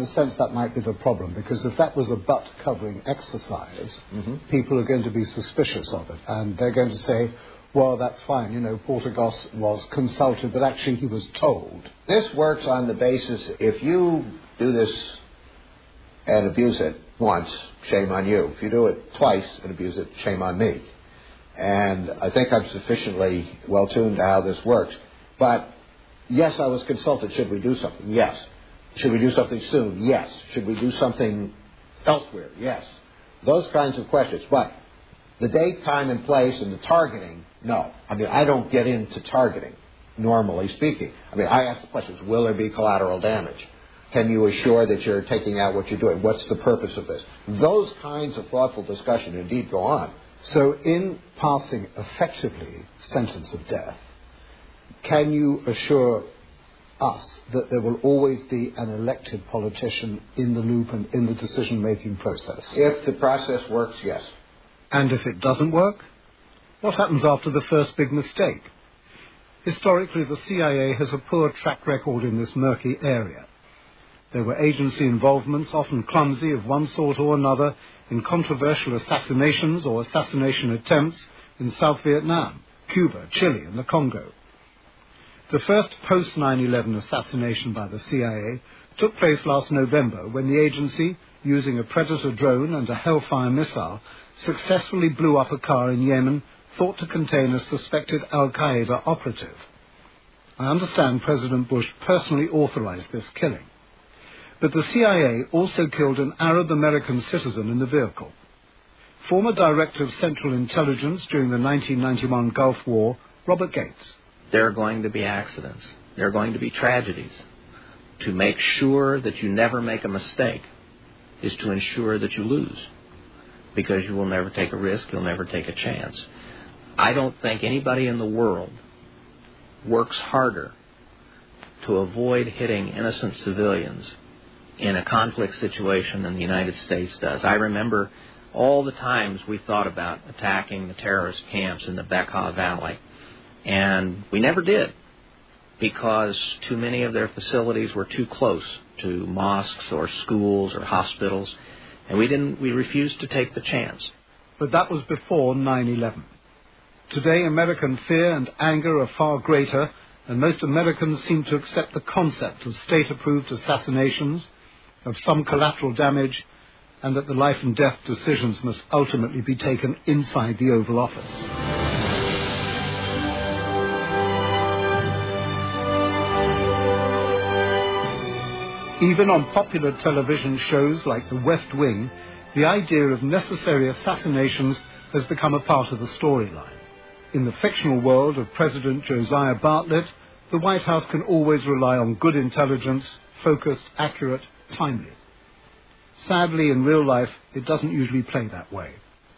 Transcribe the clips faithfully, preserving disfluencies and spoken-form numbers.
a sense, that might be the problem, because if that was a butt-covering exercise, mm-hmm. people are going to be suspicious of it, and they're going to say, well, that's fine, you know, Portagos was consulted, but actually he was told. This works on the basis, if you do this and abuse it once, shame on you. If you do it twice and abuse it, shame on me. And I think I'm sufficiently well-tuned to how this works. But, yes, I was consulted. Should we do something? Yes. Should we do something soon? Yes. Should we do something elsewhere? Yes. Those kinds of questions. But the date, time, and place and the targeting, no. I mean, I don't get into targeting, normally speaking. I mean, I ask the questions, will there be collateral damage? Can you assure that you're taking out what you're doing? What's the purpose of this? Those kinds of thoughtful discussion indeed go on. So in passing effectively sentence of death, can you assure us that there will always be an elected politician in the loop and in the decision-making process? If the process works, yes. And if it doesn't work? What happens after the first big mistake? Historically, the C I A has a poor track record in this murky area. There were agency involvements, often clumsy of one sort or another, in controversial assassinations or assassination attempts in South Vietnam, Cuba, Chile, and the Congo. The first post nine eleven assassination by the C I A took place last November when the agency, using a Predator drone and a Hellfire missile, successfully blew up a car in Yemen thought to contain a suspected al-Qaeda operative. I understand President Bush personally authorized this killing. But the C I A also killed an Arab-American citizen in the vehicle. Former Director of Central Intelligence during the nineteen ninety-one Gulf War, Robert Gates. There are going to be accidents. There are going to be tragedies. To make sure that you never make a mistake is to ensure that you lose, because you will never take a risk, you'll never take a chance. I don't think anybody in the world works harder to avoid hitting innocent civilians in a conflict situation than the United States does. I remember all the times we thought about attacking the terrorist camps in the Bekaa Valley, and we never did, because too many of their facilities were too close to mosques or schools or hospitals, and we didn't. We refused to take the chance. But that was before nine eleven. Today, American fear and anger are far greater, and most Americans seem to accept the concept of state-approved assassinations, of some collateral damage, and that the life and death decisions must ultimately be taken inside the Oval Office. Even on popular television shows like The West Wing, the idea of necessary assassinations has become a part of the storyline. In the fictional world of President Josiah Bartlet, the White House can always rely on good intelligence, focused, accurate, timely. Sadly, in real life, it doesn't usually play that way.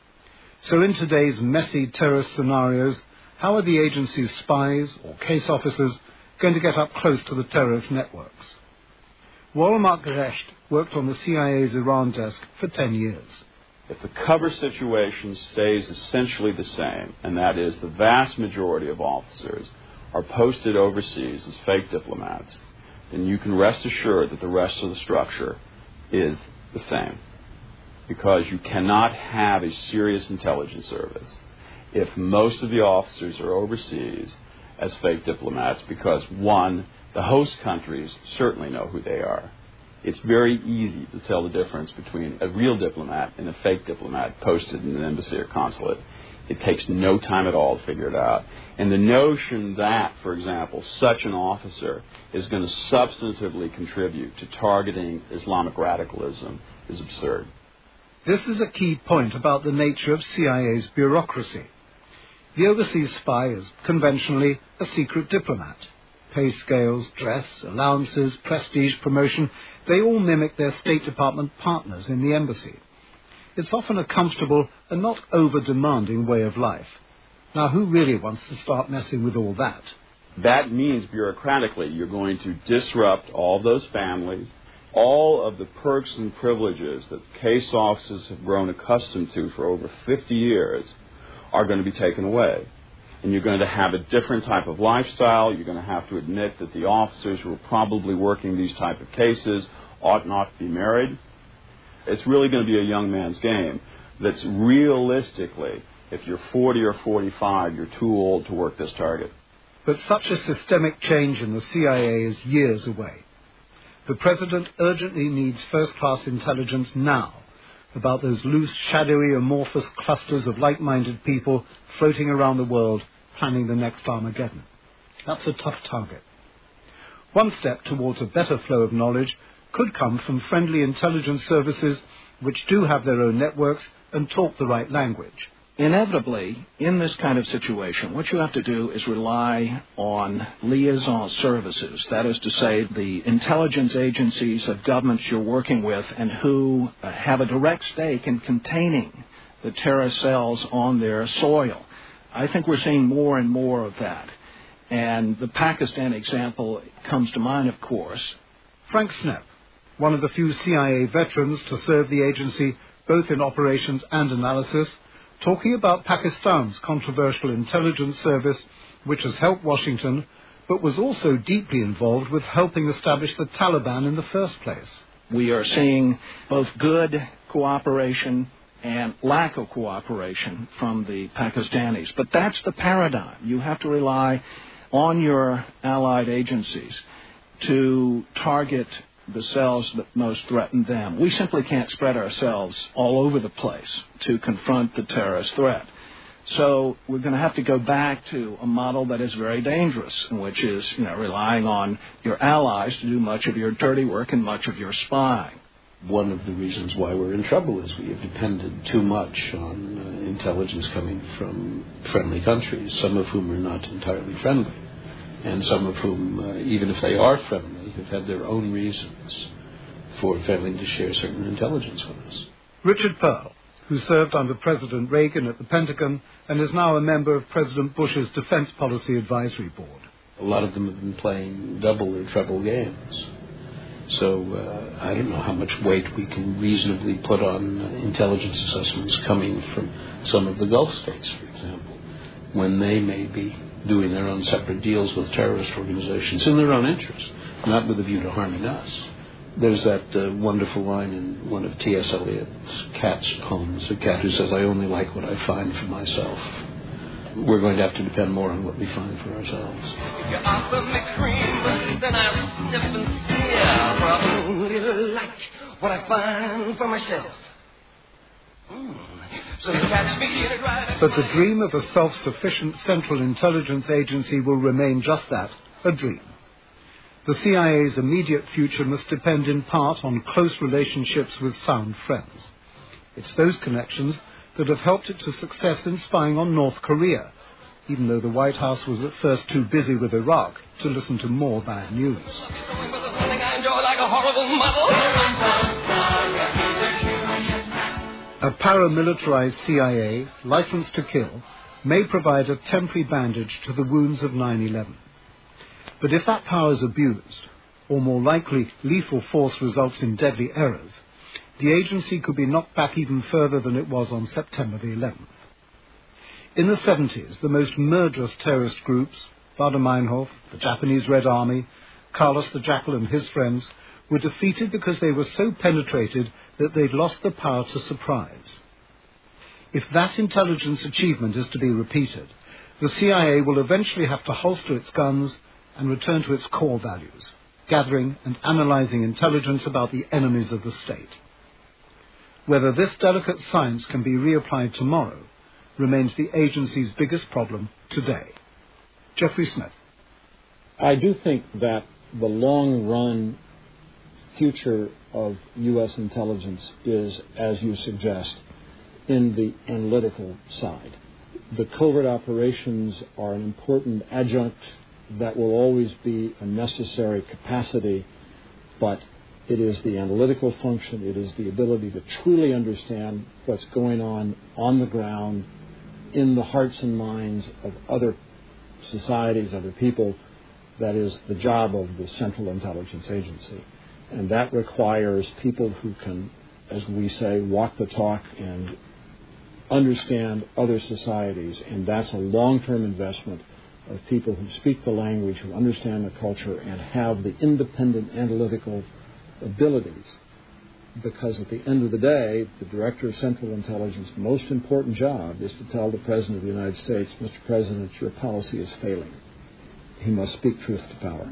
So in today's messy terrorist scenarios, how are the agency's spies or case officers going to get up close to the terrorist networks? Walmark Gerecht worked on the C I A's Iran desk for ten years. If the cover situation stays essentially the same, and that is the vast majority of officers are posted overseas as fake diplomats, then you can rest assured that the rest of the structure is the same. Because you cannot have a serious intelligence service if most of the officers are overseas as fake diplomats, because, one, the host countries certainly know who they are. It's very easy to tell the difference between a real diplomat and a fake diplomat posted in an embassy or consulate. It takes no time at all to figure it out. And the notion that, for example, such an officer is going to substantively contribute to targeting Islamic radicalism is absurd. This is a key point about the nature of C I A's bureaucracy. The overseas spy is conventionally a secret diplomat. Pay scales, dress, allowances, prestige, promotion, they all mimic their State Department partners in the embassy. It's often a comfortable and not over-demanding way of life. Now, who really wants to start messing with all that? That means bureaucratically you're going to disrupt all those families. All of the perks and privileges that case officers have grown accustomed to for over fifty years are going to be taken away. And you're going to have a different type of lifestyle. You're going to have to admit that the officers who are probably working these type of cases ought not to be married. It's really going to be a young man's game that's realistically, if you're forty or forty-five, you're too old to work this target. But such a systemic change in the C I A is years away. The President urgently needs first-class intelligence now about those loose, shadowy, amorphous clusters of like-minded people floating around the world planning the next Armageddon. That's a tough target. One step towards a better flow of knowledge could come from friendly intelligence services which do have their own networks and talk the right language. Inevitably, in this kind of situation, what you have to do is rely on liaison services. That is to say, the intelligence agencies of governments you're working with and who uh, have a direct stake in containing the terrorist cells on their soil. I think we're seeing more and more of that. And the Pakistan example comes to mind, of course. Frank Snepp, one of the few C I A veterans to serve the agency both in operations and analysis, talking about Pakistan's controversial intelligence service, which has helped Washington, but was also deeply involved with helping establish the Taliban in the first place. We are seeing both good cooperation and lack of cooperation from the Pakistanis. But that's the paradigm. You have to rely on your allied agencies to target the cells that most threaten them. We simply can't spread ourselves all over the place to confront the terrorist threat. So we're going to have to go back to a model that is very dangerous, which is, you know, relying on your allies to do much of your dirty work and much of your spying. One of the reasons why we're in trouble is we have depended too much on uh, intelligence coming from friendly countries, some of whom are not entirely friendly, and some of whom, uh, even if they are friendly, have had their own reasons for failing to share certain intelligence with us. Richard Perle, who served under President Reagan at the Pentagon and is now a member of President Bush's Defense Policy Advisory Board. A lot of them have been playing double or treble games. So uh, I don't know how much weight we can reasonably put on uh, intelligence assessments coming from some of the Gulf states, for example, when they may be doing their own separate deals with terrorist organizations in their own interest, not with a view to harming us. There's that uh, wonderful line in one of T S Eliot's Cat's poems, a cat who says, "I only like what I find for myself." We're going to have to depend more on what we find for ourselves. If you offer me cream, then I'll sniff and sneer, for I only like what I find for myself. Mm. So catch me in it right. But the dream of a self-sufficient Central Intelligence Agency will remain just that, a dream. The C I A's immediate future must depend in part on close relationships with sound friends. It's those connections that have helped it to success in spying on North Korea, even though the White House was at first too busy with Iraq to listen to more bad news. A paramilitarized C I A, licensed to kill, may provide a temporary bandage to the wounds of nine eleven. But if that power is abused, or more likely lethal force results in deadly errors, the agency could be knocked back even further than it was on September the eleventh. In the seventies, the most murderous terrorist groups, Baader-Meinhof, the Japanese Red Army, Carlos the Jackal and his friends, were defeated because they were so penetrated that they'd lost the power to surprise. If that intelligence achievement is to be repeated, the C I A will eventually have to holster its guns and return to its core values, gathering and analyzing intelligence about the enemies of the state. Whether this delicate science can be reapplied tomorrow remains the agency's biggest problem today. Jeffrey Smith. I do think that the long-run future of U S intelligence is, as you suggest, in the analytical side. The covert operations are an important adjunct that will always be a necessary capacity, but it is the analytical function, it is the ability to truly understand what's going on on the ground in the hearts and minds of other societies, other people, that is the job of the Central Intelligence Agency. And that requires people who can, as we say, walk the talk and understand other societies, and that's a long-term investment of people who speak the language, who understand the culture, and have the independent analytical abilities. Because at the end of the day, the Director of Central Intelligence' most important job is to tell the President of the United States, Mister President, your policy is failing. He must speak truth to power.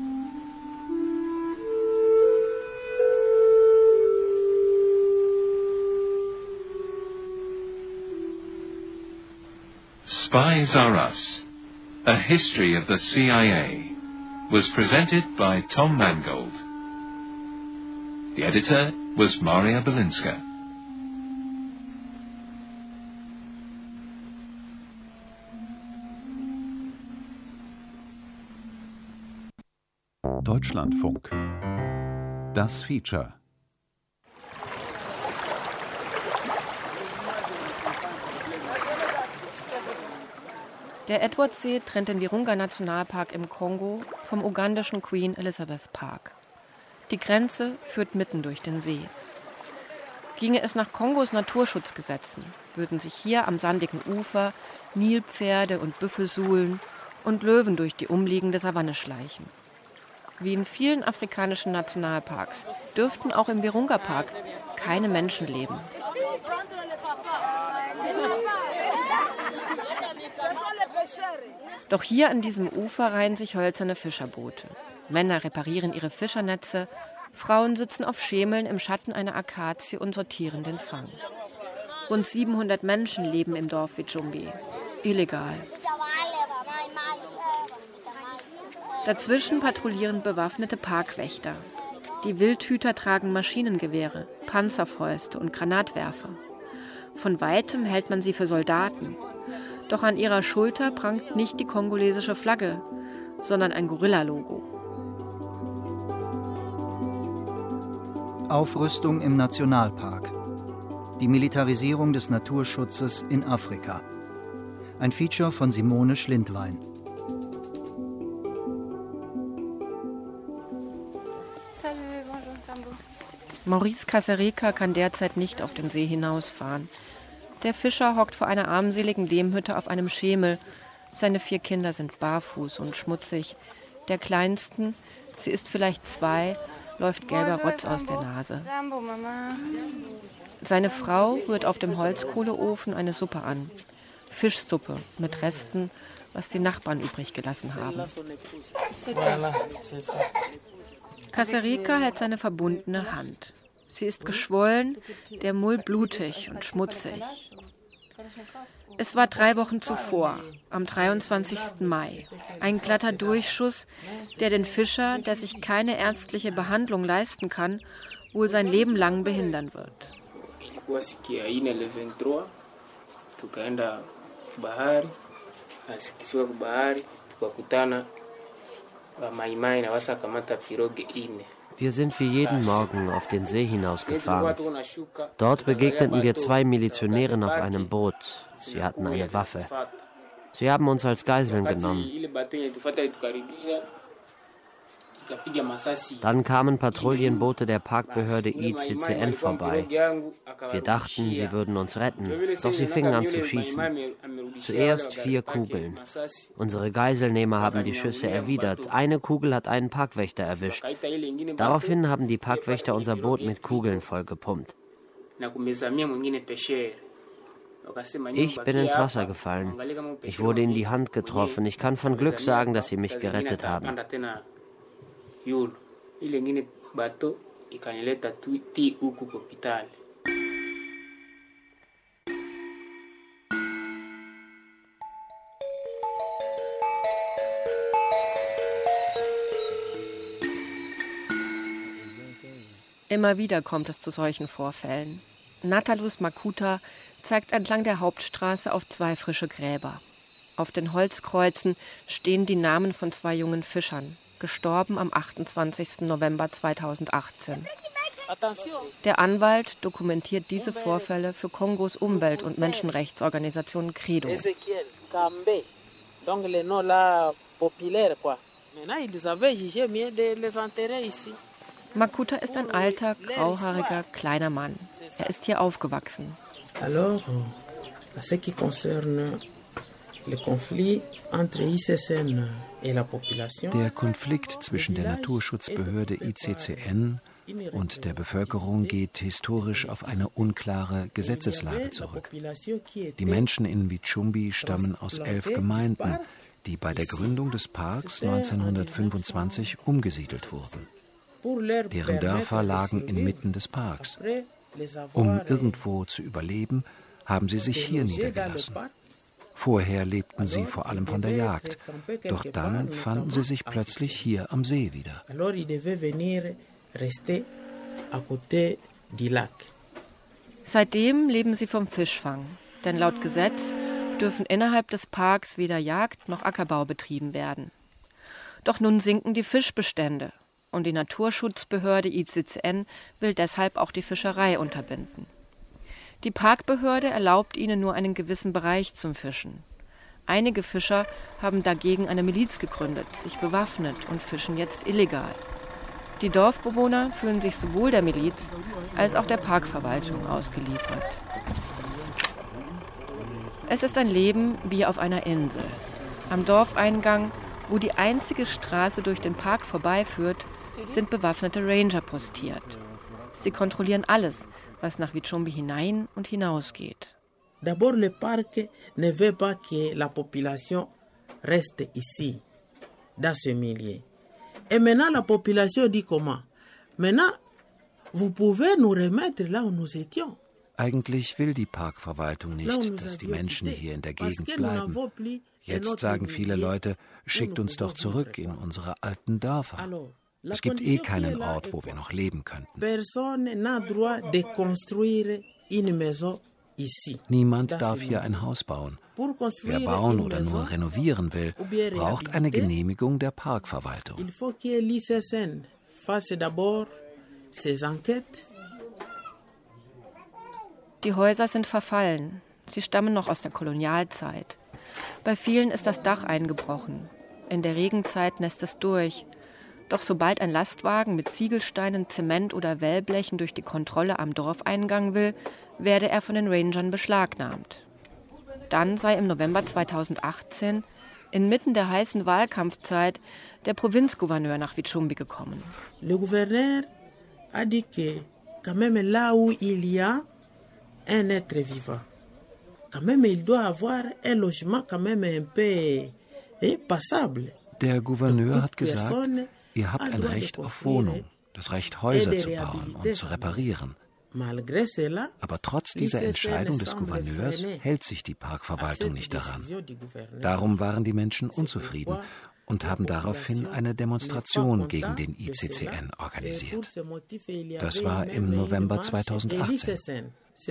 Spies Are Us, A History of the C I A, was presented by Tom Mangold. The editor was Maria Belinska. Deutschlandfunk. Das Feature. Der Edwardssee trennt den Virunga-Nationalpark im Kongo vom ugandischen Queen Elizabeth Park. Die Grenze führt mitten durch den See. Ginge es nach Kongos Naturschutzgesetzen, würden sich hier am sandigen Ufer Nilpferde und Büffel suhlen und Löwen durch die umliegende Savanne schleichen. Wie in vielen afrikanischen Nationalparks dürften auch im Virunga-Park keine Menschen leben. Doch hier an diesem Ufer reihen sich hölzerne Fischerboote. Männer reparieren ihre Fischernetze, Frauen sitzen auf Schemeln im Schatten einer Akazie und sortieren den Fang. Rund siebenhundert Menschen leben im Dorf Vichumbi. Illegal. Dazwischen patrouillieren bewaffnete Parkwächter. Die Wildhüter tragen Maschinengewehre, Panzerfäuste und Granatwerfer. Von weitem hält man sie für Soldaten. Doch an ihrer Schulter prangt nicht die kongolesische Flagge, sondern ein Gorilla-Logo. Aufrüstung im Nationalpark. Die Militarisierung des Naturschutzes in Afrika. Ein Feature von Simone Schlindwein. Maurice Kasereka kann derzeit nicht auf den See hinausfahren. Der Fischer hockt vor einer armseligen Lehmhütte auf einem Schemel. Seine vier Kinder sind barfuß und schmutzig. Der Kleinsten, sie ist vielleicht zwei, läuft gelber Rotz aus der Nase. Seine Frau rührt auf dem Holzkohleofen eine Suppe an. Fischsuppe mit Resten, was die Nachbarn übrig gelassen haben. Kasereka hält seine verbundene Hand. Sie ist geschwollen, der Mull blutig und schmutzig. Es war drei Wochen zuvor, am dreiundzwanzigsten Mai. Ein glatter Durchschuss, der den Fischer, der sich keine ärztliche Behandlung leisten kann, wohl sein Leben lang behindern wird. Wir sind wie jeden Morgen auf den See hinausgefahren. Dort begegneten wir zwei Milizionären auf einem Boot. Sie hatten eine Waffe. Sie haben uns als Geiseln genommen. Dann kamen Patrouillenboote der Parkbehörde I C C N vorbei. Wir dachten, sie würden uns retten, doch sie fingen an zu schießen. Zuerst vier Kugeln. Unsere Geiselnehmer haben die Schüsse erwidert. Eine Kugel hat einen Parkwächter erwischt. Daraufhin haben die Parkwächter unser Boot mit Kugeln vollgepumpt. Ich bin ins Wasser gefallen. Ich wurde in die Hand getroffen. Ich kann von Glück sagen, dass sie mich gerettet haben. Immer wieder kommt es zu solchen Vorfällen. Natalus Makuta zeigt entlang der Hauptstraße auf zwei frische Gräber. Auf den Holzkreuzen stehen die Namen von zwei jungen Fischern, gestorben am achtundzwanzigsten November zweitausendachtzehn. Der Anwalt dokumentiert diese Vorfälle für Kongos Umwelt- und Menschenrechtsorganisation Credo. Makuta ist ein alter, grauhaariger, kleiner Mann. Er ist hier aufgewachsen. Alors, en ce qui concerne le conflit entre I C C N et la population. Der Konflikt zwischen der Naturschutzbehörde I C C N und der Bevölkerung geht historisch auf eine unklare Gesetzeslage zurück. Die Menschen in Vichumbi stammen aus elf Gemeinden, die bei der Gründung des Parks neunzehnhundertfünfundzwanzig umgesiedelt wurden. Deren Dörfer lagen inmitten des Parks. Um irgendwo zu überleben, haben sie sich hier niedergelassen. Vorher lebten sie vor allem von der Jagd, doch dann fanden sie sich plötzlich hier am See wieder. Seitdem leben sie vom Fischfang, denn laut Gesetz dürfen innerhalb des Parks weder Jagd noch Ackerbau betrieben werden. Doch nun sinken die Fischbestände und die Naturschutzbehörde I C C N will deshalb auch die Fischerei unterbinden. Die Parkbehörde erlaubt ihnen nur einen gewissen Bereich zum Fischen. Einige Fischer haben dagegen eine Miliz gegründet, sich bewaffnet und fischen jetzt illegal. Die Dorfbewohner fühlen sich sowohl der Miliz als auch der Parkverwaltung ausgeliefert. Es ist ein Leben wie auf einer Insel. Am Dorfeingang, wo die einzige Straße durch den Park vorbeiführt, sind bewaffnete Ranger postiert. Sie kontrollieren alles, was nach Vichumbi hinein und hinaus geht. D'abord, le parc ne veut pas que la population reste ici, dans ce milieu. Et maintenant, la population dit comment? Maintenant, vous pouvez nous remettre là où nous étions. Eigentlich will die Parkverwaltung nicht, dass die Menschen hier in der Gegend bleiben. Jetzt sagen viele Leute, schickt uns doch zurück in unsere alten Dörfer. Es gibt eh keinen Ort, wo wir noch leben könnten. Niemand darf hier ein Haus bauen. Wer bauen oder nur renovieren will, braucht eine Genehmigung der Parkverwaltung. Die Häuser sind verfallen. Sie stammen noch aus der Kolonialzeit. Bei vielen ist das Dach eingebrochen. In der Regenzeit nässt es durch. Doch sobald ein Lastwagen mit Ziegelsteinen, Zement oder Wellblechen durch die Kontrolle am Dorfeingang will, werde er von den Rangern beschlagnahmt. Dann sei im November zweitausendachtzehn, inmitten der heißen Wahlkampfzeit, der Provinzgouverneur nach Vichumbi gekommen. Le gouverneur a dit que quand même là où il y a un être vivant, quand même il doit avoir un logement quand même un peu passable. Der Gouverneur hat gesagt, ihr habt ein Recht auf Wohnung, das Recht, Häuser zu bauen und zu reparieren. Aber trotz dieser Entscheidung des Gouverneurs hält sich die Parkverwaltung nicht daran. Darum waren die Menschen unzufrieden und haben daraufhin eine Demonstration gegen den I C C N organisiert. Das war im November zweitausendachtzehn.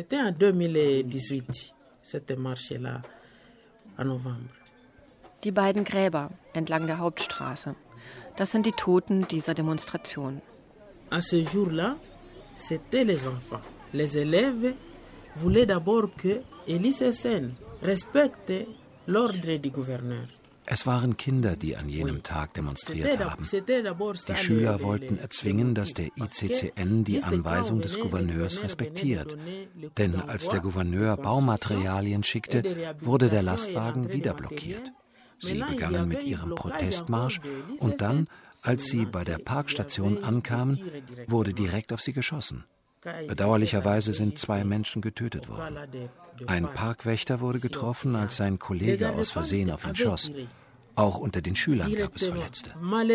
Die beiden Gräber entlang der Hauptstraße, das sind die Toten dieser Demonstration. À ce jour-là, c'était les enfants. Les élèves voulaient d'abord que l'I C C N respecte l'ordre du gouverneur. Es waren Kinder, die an jenem Tag demonstriert haben. Die Schüler wollten erzwingen, dass der I C C N die Anweisung des Gouverneurs respektiert. Denn als der Gouverneur Baumaterialien schickte, wurde der Lastwagen wieder blockiert. Sie begannen mit ihrem Protestmarsch und dann, als sie bei der Parkstation ankamen, wurde direkt auf sie geschossen. Bedauerlicherweise sind zwei Menschen getötet worden. Ein Parkwächter wurde getroffen, als sein Kollege aus Versehen auf ihn schoss. Auch unter den Schülern gab es Verletzte.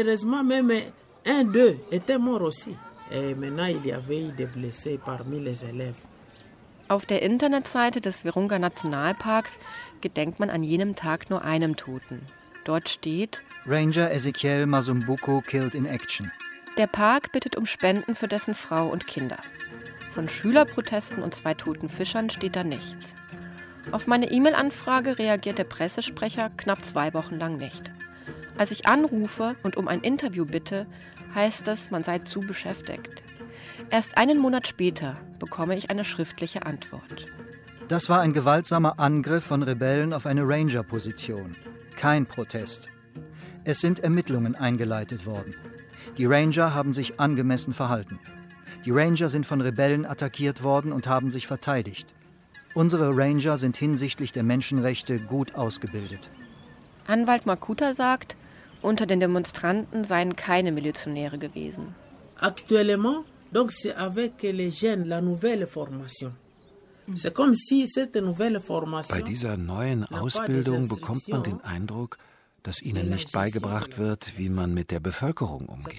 Auf der Internetseite des Virunga Nationalparks gedenkt man an jenem Tag nur einem Toten. Dort steht: Ranger Ezekiel Masumbuko killed in action. Der Park bittet um Spenden für dessen Frau und Kinder. Von Schülerprotesten und zwei toten Fischern steht da nichts. Auf meine E-Mail-Anfrage reagiert der Pressesprecher knapp zwei Wochen lang nicht. Als ich anrufe und um ein Interview bitte, heißt es, man sei zu beschäftigt. Erst einen Monat später bekomme ich eine schriftliche Antwort. Das war ein gewaltsamer Angriff von Rebellen auf eine Ranger-Position. Kein Protest. Es sind Ermittlungen eingeleitet worden. Die Ranger haben sich angemessen verhalten. Die Ranger sind von Rebellen attackiert worden und haben sich verteidigt. Unsere Ranger sind hinsichtlich der Menschenrechte gut ausgebildet. Anwalt Makuta sagt, unter den Demonstranten seien keine Milizionäre gewesen. Actuellement, Donc c'est avec les jeunes, la nouvelle formation. C'est comme si cette nouvelle formation. Bei dieser neuen Ausbildung bekommt man den Eindruck, dass ihnen nicht beigebracht wird, wie man mit der Bevölkerung umgeht.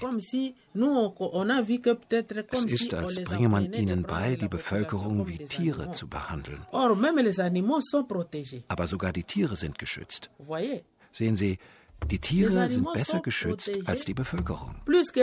Es ist, als bringe man ihnen bei, die Bevölkerung wie Tiere zu behandeln. Aber sogar die Tiere sind geschützt. Sehen Sie, die Tiere sind besser geschützt als die Bevölkerung.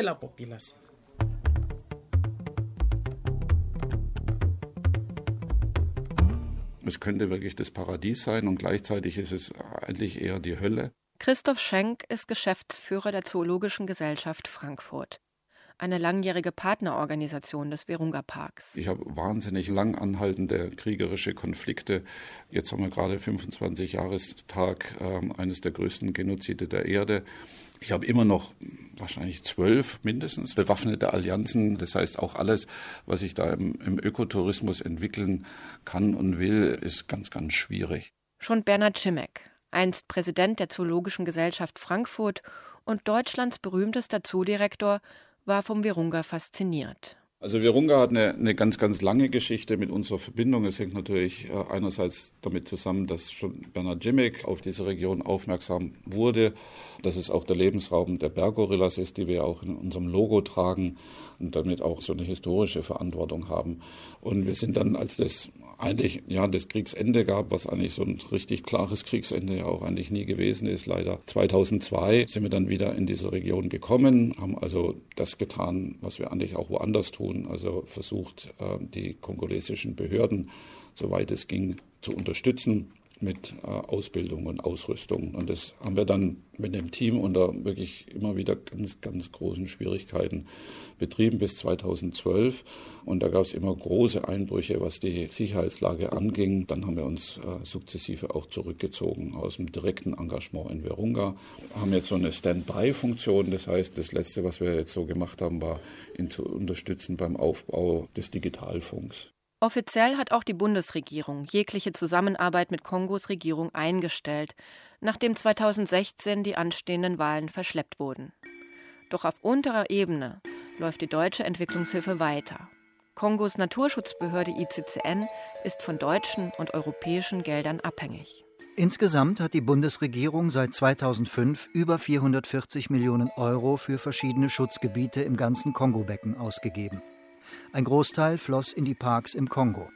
Es könnte wirklich das Paradies sein und gleichzeitig ist es eigentlich eher die Hölle. Christoph Schenk ist Geschäftsführer der Zoologischen Gesellschaft Frankfurt, eine langjährige Partnerorganisation des Virunga Parks. Ich habe wahnsinnig lang anhaltende kriegerische Konflikte. Jetzt haben wir gerade fünfundzwanzig Jahrestag äh, eines der größten Genozide der Erde. Ich habe immer noch wahrscheinlich zwölf mindestens bewaffnete Allianzen. Das heißt, auch alles, was ich da im, im Ökotourismus entwickeln kann und will, ist ganz, ganz schwierig. Schon Bernhard Schimek, einst Präsident der Zoologischen Gesellschaft Frankfurt und Deutschlands berühmtester Zoodirektor, war vom Virunga fasziniert. Also Virunga hat eine, eine ganz, ganz lange Geschichte mit unserer Verbindung. Es hängt natürlich äh, einerseits damit zusammen, dass schon Bernhard Schimek auf diese Region aufmerksam wurde, dass es auch der Lebensraum der Berggorillas ist, die wir auch in unserem Logo tragen und damit auch so eine historische Verantwortung haben. Und wir sind dann, als das eigentlich ja das Kriegsende gab, was eigentlich so ein richtig klares Kriegsende ja auch eigentlich nie gewesen ist, leider zweitausendzwei sind wir dann wieder in diese Region gekommen, haben also das getan, was wir eigentlich auch woanders tun, also versucht, die kongolesischen Behörden, soweit es ging, zu unterstützen mit äh, Ausbildung und Ausrüstung. Und das haben wir dann mit dem Team unter wirklich immer wieder ganz, ganz großen Schwierigkeiten betrieben bis zweitausendzwölf. Und da gab es immer große Einbrüche, was die Sicherheitslage anging. Dann haben wir uns äh, sukzessive auch zurückgezogen aus dem direkten Engagement in Virunga. Haben jetzt so eine Standby-Funktion. Das heißt, das Letzte, was wir jetzt so gemacht haben, war, ihn zu unterstützen beim Aufbau des Digitalfunks. Offiziell hat auch die Bundesregierung jegliche Zusammenarbeit mit Kongos Regierung eingestellt, nachdem zweitausendsechzehn die anstehenden Wahlen verschleppt wurden. Doch auf unterer Ebene läuft die deutsche Entwicklungshilfe weiter. Kongos Naturschutzbehörde I C C N ist von deutschen und europäischen Geldern abhängig. Insgesamt hat die Bundesregierung seit zweitausendfünf über vierhundertvierzig Millionen Euro für verschiedene Schutzgebiete im ganzen Kongobecken ausgegeben. Ein Großteil floss in die Parks im Kongo.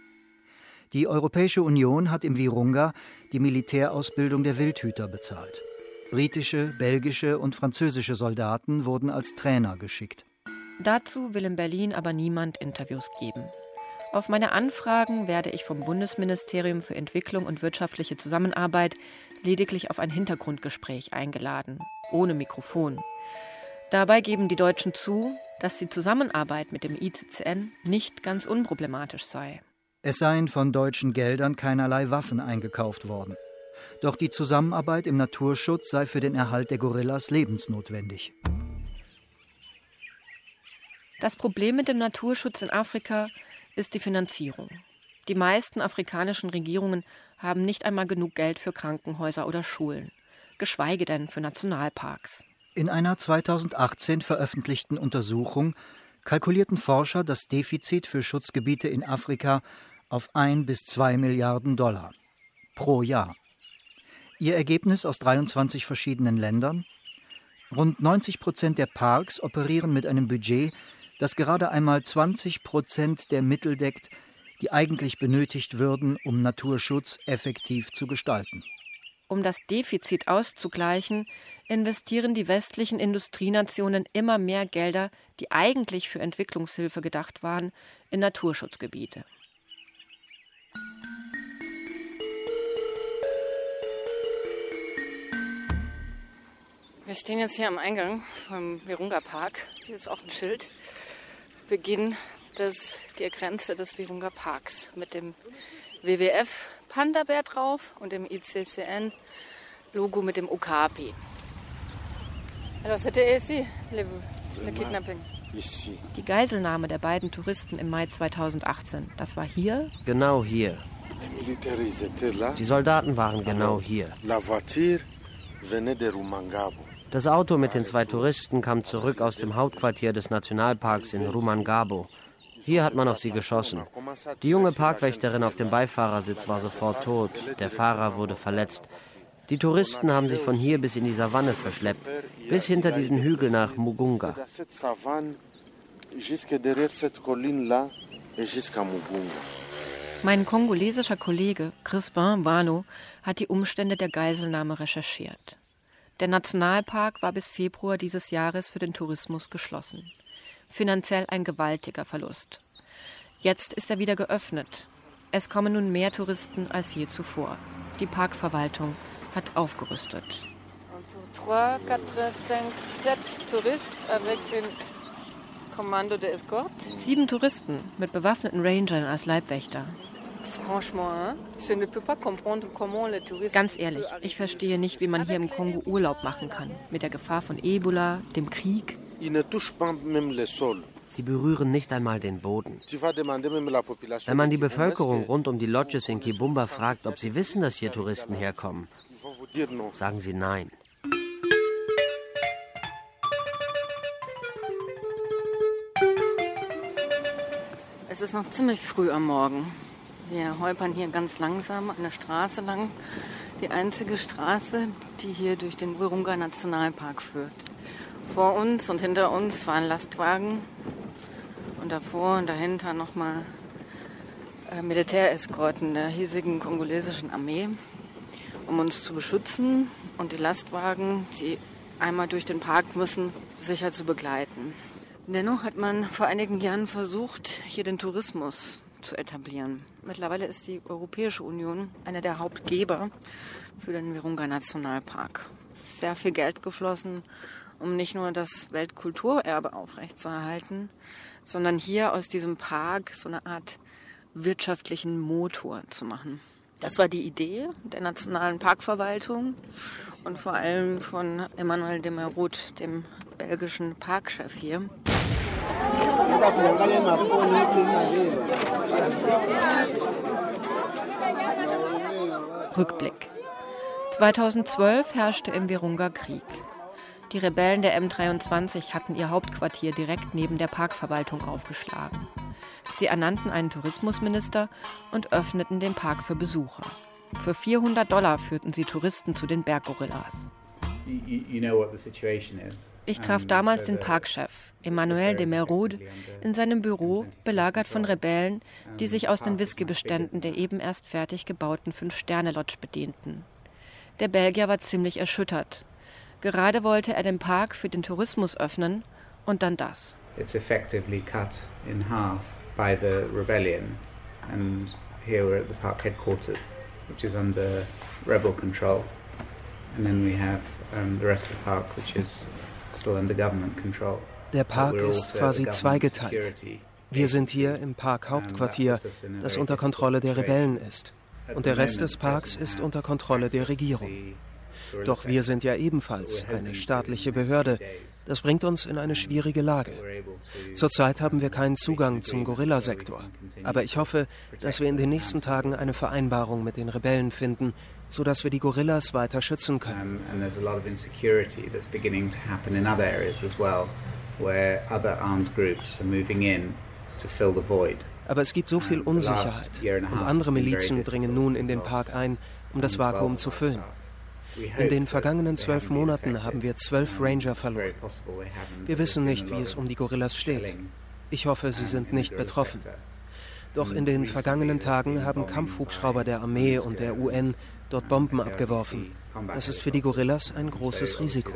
Die Europäische Union hat im Virunga die Militärausbildung der Wildhüter bezahlt. Britische, belgische und französische Soldaten wurden als Trainer geschickt. Dazu will in Berlin aber niemand Interviews geben. Auf meine Anfragen werde ich vom Bundesministerium für Entwicklung und wirtschaftliche Zusammenarbeit lediglich auf ein Hintergrundgespräch eingeladen, ohne Mikrofon. Dabei geben die Deutschen zu, dass die Zusammenarbeit mit dem I C C N nicht ganz unproblematisch sei. Es seien von deutschen Geldern keinerlei Waffen eingekauft worden. Doch die Zusammenarbeit im Naturschutz sei für den Erhalt der Gorillas lebensnotwendig. Das Problem mit dem Naturschutz in Afrika ist die Finanzierung. Die meisten afrikanischen Regierungen haben nicht einmal genug Geld für Krankenhäuser oder Schulen, geschweige denn für Nationalparks. In einer zweitausendachtzehn veröffentlichten Untersuchung kalkulierten Forscher das Defizit für Schutzgebiete in Afrika auf ein bis zwei Milliarden Dollar pro Jahr. Ihr Ergebnis aus dreiundzwanzig verschiedenen Ländern? Rund neunzig Prozent der Parks operieren mit einem Budget, das gerade einmal zwanzig Prozent der Mittel deckt, die eigentlich benötigt würden, um Naturschutz effektiv zu gestalten. Um das Defizit auszugleichen, investieren die westlichen Industrienationen immer mehr Gelder, die eigentlich für Entwicklungshilfe gedacht waren, in Naturschutzgebiete. Wir stehen jetzt hier am Eingang vom Virunga Park. Hier ist auch ein Schild. Beginn des, der Grenze des Virunga Parks mit dem W W F Panda-Bär drauf und dem I C C N-Logo mit dem Okapi. Alors, c'était ici, le, le kidnapping. Die Geiselnahme der beiden Touristen im Mai zweitausendachtzehn, das war hier? Genau hier. Die Soldaten waren genau hier. Das Auto mit den zwei Touristen kam zurück aus dem Hauptquartier des Nationalparks in Rumangabo Hier hat man auf sie geschossen. Die junge Parkwächterin auf dem Beifahrersitz war sofort tot. Der Fahrer wurde verletzt. Die Touristen haben sich von hier bis in die Savanne verschleppt, bis hinter diesen Hügel nach Mugunga. Mein kongolesischer Kollege Crispin Wano hat die Umstände der Geiselnahme recherchiert. Der Nationalpark war bis Februar dieses Jahres für den Tourismus geschlossen. Finanziell ein gewaltiger Verlust. Jetzt ist er wieder geöffnet. Es kommen nun mehr Touristen als je zuvor. Die Parkverwaltung hat aufgerüstet. drei, vier, fünf, sechs Touristen avec un Kommando de Escort. Sieben Touristen mit bewaffneten Rangern als Leibwächter. Ganz ehrlich, ich verstehe nicht, wie man hier im Kongo Urlaub machen kann. Mit der Gefahr von Ebola, dem Krieg. Sie berühren nicht einmal den Boden. Wenn man die Bevölkerung rund um die Lodges in Kibumba fragt, ob sie wissen, dass hier Touristen herkommen, sagen sie nein. Es ist noch ziemlich früh am Morgen. Wir holpern hier ganz langsam eine Straße lang. Die einzige Straße, die hier durch den Virunga Nationalpark führt. Vor uns und hinter uns fahren Lastwagen und davor und dahinter nochmal äh, Militäreskorten der hiesigen kongolesischen Armee, um uns zu beschützen und die Lastwagen, die einmal durch den Park müssen, sicher zu begleiten. Dennoch hat man vor einigen Jahren versucht, hier den Tourismus zu etablieren. Mittlerweile ist die Europäische Union einer der Hauptgeber für den Virunga Nationalpark. Sehr viel Geld geflossen, um nicht nur das Weltkulturerbe aufrechtzuerhalten, sondern hier aus diesem Park so eine Art wirtschaftlichen Motor zu machen. Das war die Idee der nationalen Parkverwaltung und vor allem von Emmanuel de Merode, dem belgischen Parkchef hier. Rückblick. zweitausendzwölf herrschte im Virunga Krieg. Die Rebellen der M dreiundzwanzig hatten ihr Hauptquartier direkt neben der Parkverwaltung aufgeschlagen. Sie ernannten einen Tourismusminister und öffneten den Park für Besucher. Für vierhundert Dollar führten sie Touristen zu den Berggorillas. Ich traf damals den Parkchef, Emmanuel de Merode, in seinem Büro, belagert von Rebellen, die sich aus den Whiskybeständen der eben erst fertig gebauten Fünf-Sterne-Lodge bedienten. Der Belgier war ziemlich erschüttert. Gerade wollte er den Park für den Tourismus öffnen und dann das. It's effectively cut in half by the rebellion, and here we're at the park headquarters, which is under rebel control, and then we have um, the rest of the park, which is still under government control. Der Park ist quasi zweigeteilt. Wir sind hier im Park-Hauptquartier, das unter Kontrolle der Rebellen ist. Und der Rest des Parks ist unter Kontrolle der Regierung. Doch wir sind ja ebenfalls eine staatliche Behörde. Das bringt uns in eine schwierige Lage. Zurzeit haben wir keinen Zugang zum Gorillasektor. Aber ich hoffe, dass wir in den nächsten Tagen eine Vereinbarung mit den Rebellen finden, sodass wir die Gorillas weiter schützen können. Aber es gibt so viel Unsicherheit und andere Milizen dringen nun in den Park ein, um das Vakuum zu füllen. In den vergangenen zwölf Monaten haben wir zwölf Ranger verloren. Wir wissen nicht, wie es um die Gorillas steht. Ich hoffe, sie sind nicht betroffen. Doch in den vergangenen Tagen haben Kampfhubschrauber der Armee und der U N dort Bomben abgeworfen. Das ist für die Gorillas ein großes Risiko.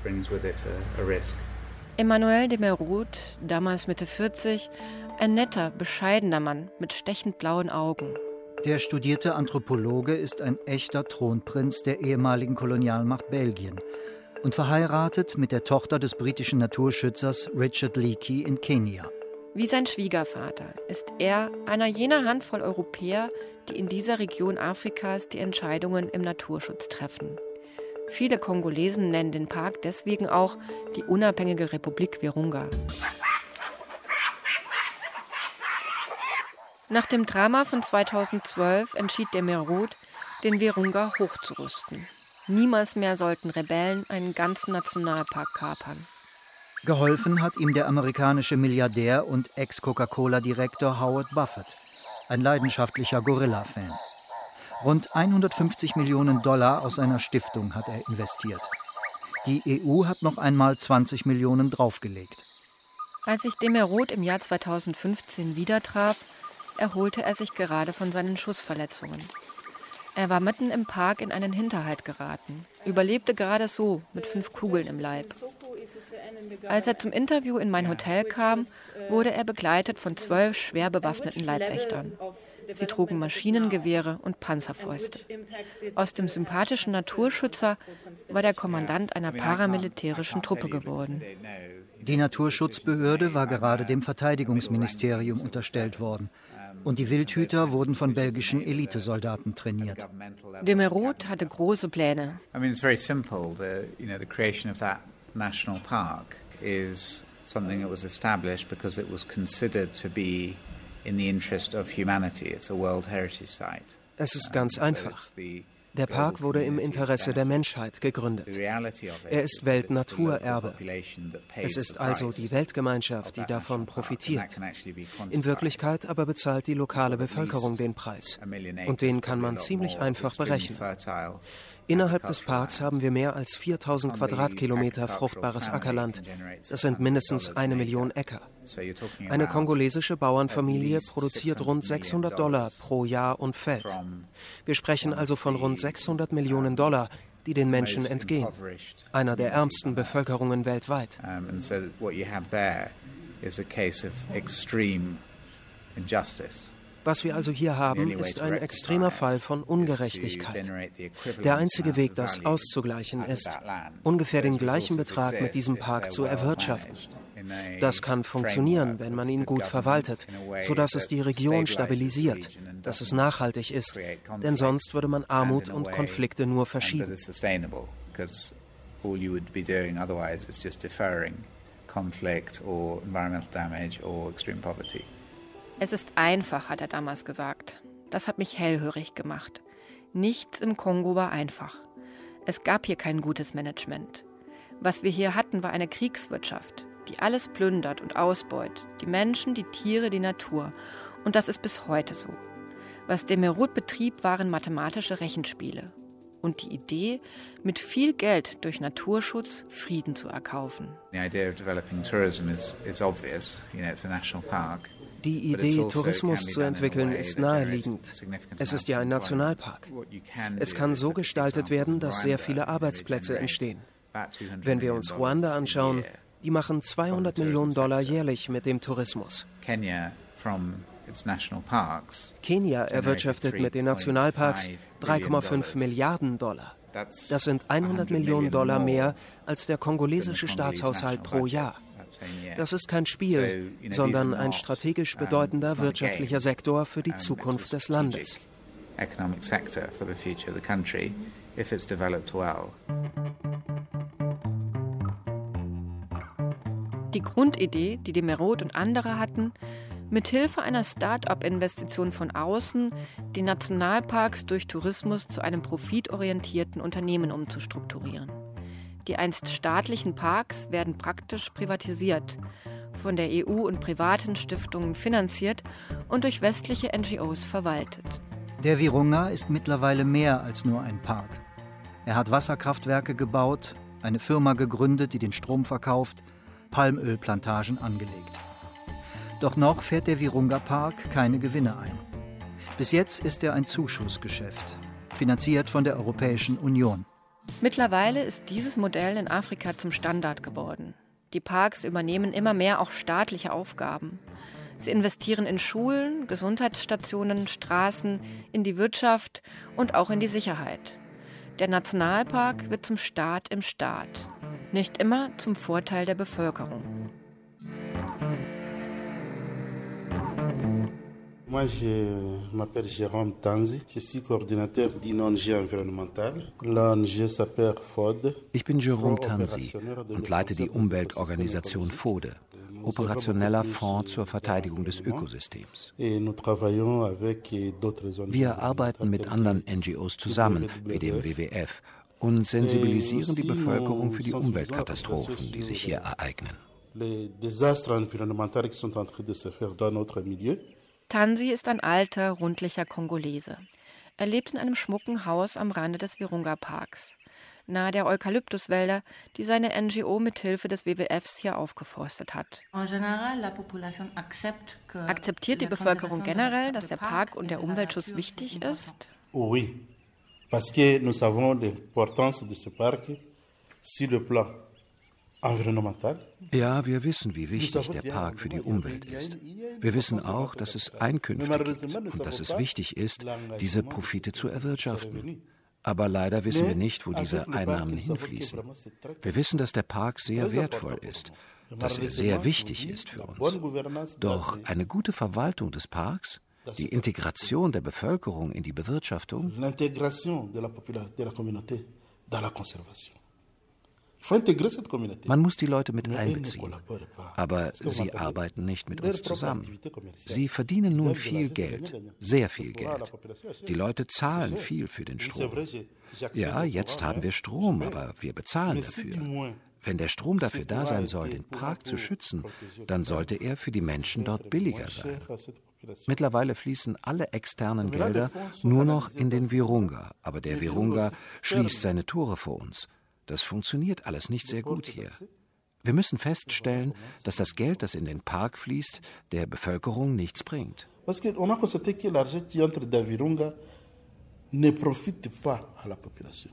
Emmanuel de Merode, damals Mitte vierzig, ein netter, bescheidener Mann mit stechend blauen Augen. Der studierte Anthropologe ist ein echter Thronprinz der ehemaligen Kolonialmacht Belgien und verheiratet mit der Tochter des britischen Naturschützers Richard Leakey in Kenia. Wie sein Schwiegervater ist er einer jener Handvoll Europäer, die in dieser Region Afrikas die Entscheidungen im Naturschutz treffen. Viele Kongolesen nennen den Park deswegen auch die unabhängige Republik Virunga. Nach dem Drama von zweitausendzwölf entschied de Merode, den Virunga hochzurüsten. Niemals mehr sollten Rebellen einen ganzen Nationalpark kapern. Geholfen hat ihm der amerikanische Milliardär und Ex-Coca-Cola-Direktor Howard Buffett, ein leidenschaftlicher Gorilla-Fan. Rund hundertfünfzig Millionen Dollar aus seiner Stiftung hat er investiert. Die E U hat noch einmal zwanzig Millionen draufgelegt. Als sich de Merode im Jahr zweitausendfünfzehn wieder traf, erholte er sich gerade von seinen Schussverletzungen. Er war mitten im Park in einen Hinterhalt geraten, überlebte gerade so mit fünf Kugeln im Leib. Als er zum Interview in mein Hotel kam, wurde er begleitet von zwölf schwer bewaffneten Leibwächtern. Sie trugen Maschinengewehre und Panzerfäuste. Aus dem sympathischen Naturschützer war der Kommandant einer paramilitärischen Truppe geworden. Die Naturschutzbehörde war gerade dem Verteidigungsministerium unterstellt worden. Und die Wildhüter wurden von belgischen Elitesoldaten trainiert. De Merode hatte große Pläne. I mean, it's very simple. The, you know, the creation of that national park is something that was established because it was considered to be in the interest of humanity. It's a World Heritage Site. Es ist ganz einfach. Der Park wurde im Interesse der Menschheit gegründet. Er ist Weltnaturerbe. Es ist also die Weltgemeinschaft, die davon profitiert. In Wirklichkeit aber bezahlt die lokale Bevölkerung den Preis. Und den kann man ziemlich einfach berechnen. Innerhalb des Parks haben wir mehr als viertausend Quadratkilometer fruchtbares Ackerland. Das sind mindestens eine Million Äcker. Eine kongolesische Bauernfamilie produziert rund sechshundert Dollar pro Jahr und Feld. Wir sprechen also von rund sechshundert Millionen Dollar, die den Menschen entgehen. Einer der ärmsten Bevölkerungen weltweit. Was wir also hier haben, ist ein extremer Fall von Ungerechtigkeit. Der einzige Weg, das auszugleichen, ist, ungefähr den gleichen Betrag mit diesem Park zu erwirtschaften. Das kann funktionieren, wenn man ihn gut verwaltet, sodass es die Region stabilisiert, dass es nachhaltig ist, denn sonst würde man Armut und Konflikte nur verschieben. Es ist einfach, hat er damals gesagt. Das hat mich hellhörig gemacht. Nichts im Kongo war einfach. Es gab hier kein gutes Management. Was wir hier hatten, war eine Kriegswirtschaft, die alles plündert und ausbeutet. Die Menschen, die Tiere, die Natur. Und das ist bis heute so. Was de Merode betrieb, waren mathematische Rechenspiele. Und die Idee, mit viel Geld durch Naturschutz Frieden zu erkaufen. The idea of developing tourism is, is obvious. You know, it's a national park. Die Idee, Tourismus zu entwickeln, ist naheliegend. Es ist ja ein Nationalpark. Es kann so gestaltet werden, dass sehr viele Arbeitsplätze entstehen. Wenn wir uns Ruanda anschauen, die machen zweihundert Millionen Dollar jährlich mit dem Tourismus. Kenia erwirtschaftet mit den Nationalparks drei Komma fünf Milliarden Dollar. Das sind hundert Millionen Dollar mehr als der kongolesische Staatshaushalt pro Jahr. Das ist kein Spiel, sondern ein strategisch bedeutender wirtschaftlicher Sektor für die Zukunft des Landes. Die Grundidee, die de Merode und andere hatten, mit Hilfe einer Start-up-Investition von außen die Nationalparks durch Tourismus zu einem profitorientierten Unternehmen umzustrukturieren. Die einst staatlichen Parks werden praktisch privatisiert, von der E U und privaten Stiftungen finanziert und durch westliche N G Os verwaltet. Der Virunga ist mittlerweile mehr als nur ein Park. Er hat Wasserkraftwerke gebaut, eine Firma gegründet, die den Strom verkauft, Palmölplantagen angelegt. Doch noch fährt der Virunga Park keine Gewinne ein. Bis jetzt ist er ein Zuschussgeschäft, finanziert von der Europäischen Union. Mittlerweile ist dieses Modell in Afrika zum Standard geworden. Die Parks übernehmen immer mehr auch staatliche Aufgaben. Sie investieren in Schulen, Gesundheitsstationen, Straßen, in die Wirtschaft und auch in die Sicherheit. Der Nationalpark wird zum Staat im Staat, nicht immer zum Vorteil der Bevölkerung. Moi, je m'appelle Jérôme Tanzi. Je suis coordinateur d'une O N G environnementale. La O N G s'appelle F O D. Ich bin Jérôme Tanzi und leite die Umweltorganisation F O D, operationeller Fonds zur Verteidigung des Ökosystems. Wir arbeiten mit anderen N G Os zusammen, wie dem W W F, und sensibilisieren die Bevölkerung für die Umweltkatastrophen, die sich hier ereignen. les désastres environnementaux qui sont en train de se faire dans notre milieu. Tansi ist ein alter, rundlicher Kongolese. Er lebt in einem schmucken Haus am Rande des Virunga-Parks, nahe der Eukalyptuswälder, die seine N G O mit Hilfe des W W Fs hier aufgeforstet hat. Akzeptiert die Bevölkerung generell, dass der Park und der Umweltschutz wichtig ist? Oui, parce que nous savons l'importance de ce parc sur le plan environnemental. Ja, wir wissen, wie wichtig der Park für die Umwelt ist. Wir wissen auch, dass es Einkünfte gibt und dass es wichtig ist, diese Profite zu erwirtschaften. Aber leider wissen wir nicht, wo diese Einnahmen hinfließen. Wir wissen, dass der Park sehr wertvoll ist, dass er sehr wichtig ist für uns. Doch eine gute Verwaltung des Parks, die Integration der Bevölkerung in die Bewirtschaftung, man muss die Leute mit einbeziehen. Aber sie arbeiten nicht mit uns zusammen. Sie verdienen nun viel Geld, sehr viel Geld. Die Leute zahlen viel für den Strom. Ja, jetzt haben wir Strom, aber wir bezahlen dafür. Wenn der Strom dafür da sein soll, den Park zu schützen, dann sollte er für die Menschen dort billiger sein. Mittlerweile fließen alle externen Gelder nur noch in den Virunga, aber der Virunga schließt seine Tore vor uns. Das funktioniert alles nicht sehr gut hier. Wir müssen feststellen, dass das Geld, das in den Park fließt, der Bevölkerung nichts bringt. On a constaté que l'argent qui entre dans Virunga ne profite pas à la population.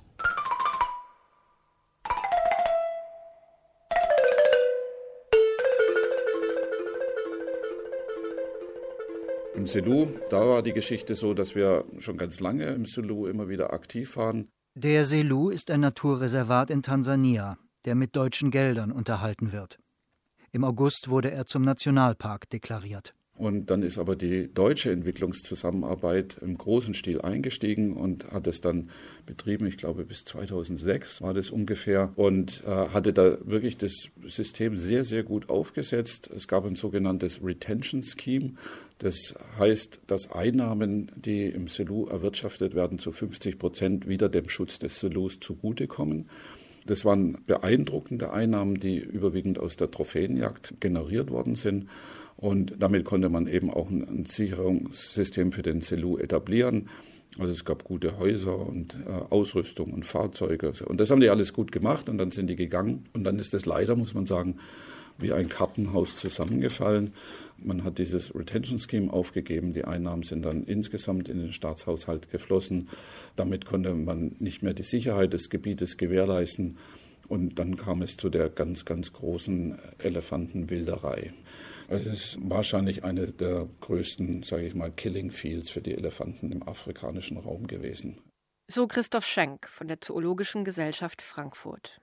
Im Selous, da war die Geschichte so, dass wir schon ganz lange im Selous immer wieder aktiv waren. Der Selous ist ein Naturreservat in Tansania, der mit deutschen Geldern unterhalten wird. Im August wurde er zum Nationalpark deklariert. Und dann ist aber die deutsche Entwicklungszusammenarbeit im großen Stil eingestiegen und hat es dann betrieben, ich glaube bis zweitausendsechs war das ungefähr, und äh, hatte da wirklich das System sehr, sehr gut aufgesetzt. Es gab ein sogenanntes Retention Scheme. Das heißt, dass Einnahmen, die im Selous erwirtschaftet werden, zu fünfzig Prozent wieder dem Schutz des Selous zugutekommen. Das waren beeindruckende Einnahmen, die überwiegend aus der Trophäenjagd generiert worden sind. Und damit konnte man eben auch ein, ein Sicherungssystem für den Selous etablieren. Also es gab gute Häuser und äh, Ausrüstung und Fahrzeuge. Und das haben die alles gut gemacht und dann sind die gegangen. Und dann ist das leider, muss man sagen, wie ein Kartenhaus zusammengefallen. Man hat dieses Retention Scheme aufgegeben. Die Einnahmen sind dann insgesamt in den Staatshaushalt geflossen. Damit konnte man nicht mehr die Sicherheit des Gebietes gewährleisten. Und dann kam es zu der ganz, ganz großen Elefantenwilderei. Es ist wahrscheinlich eine der größten, sage ich mal, Killing Fields für die Elefanten im afrikanischen Raum gewesen. So Christoph Schenk von der Zoologischen Gesellschaft Frankfurt.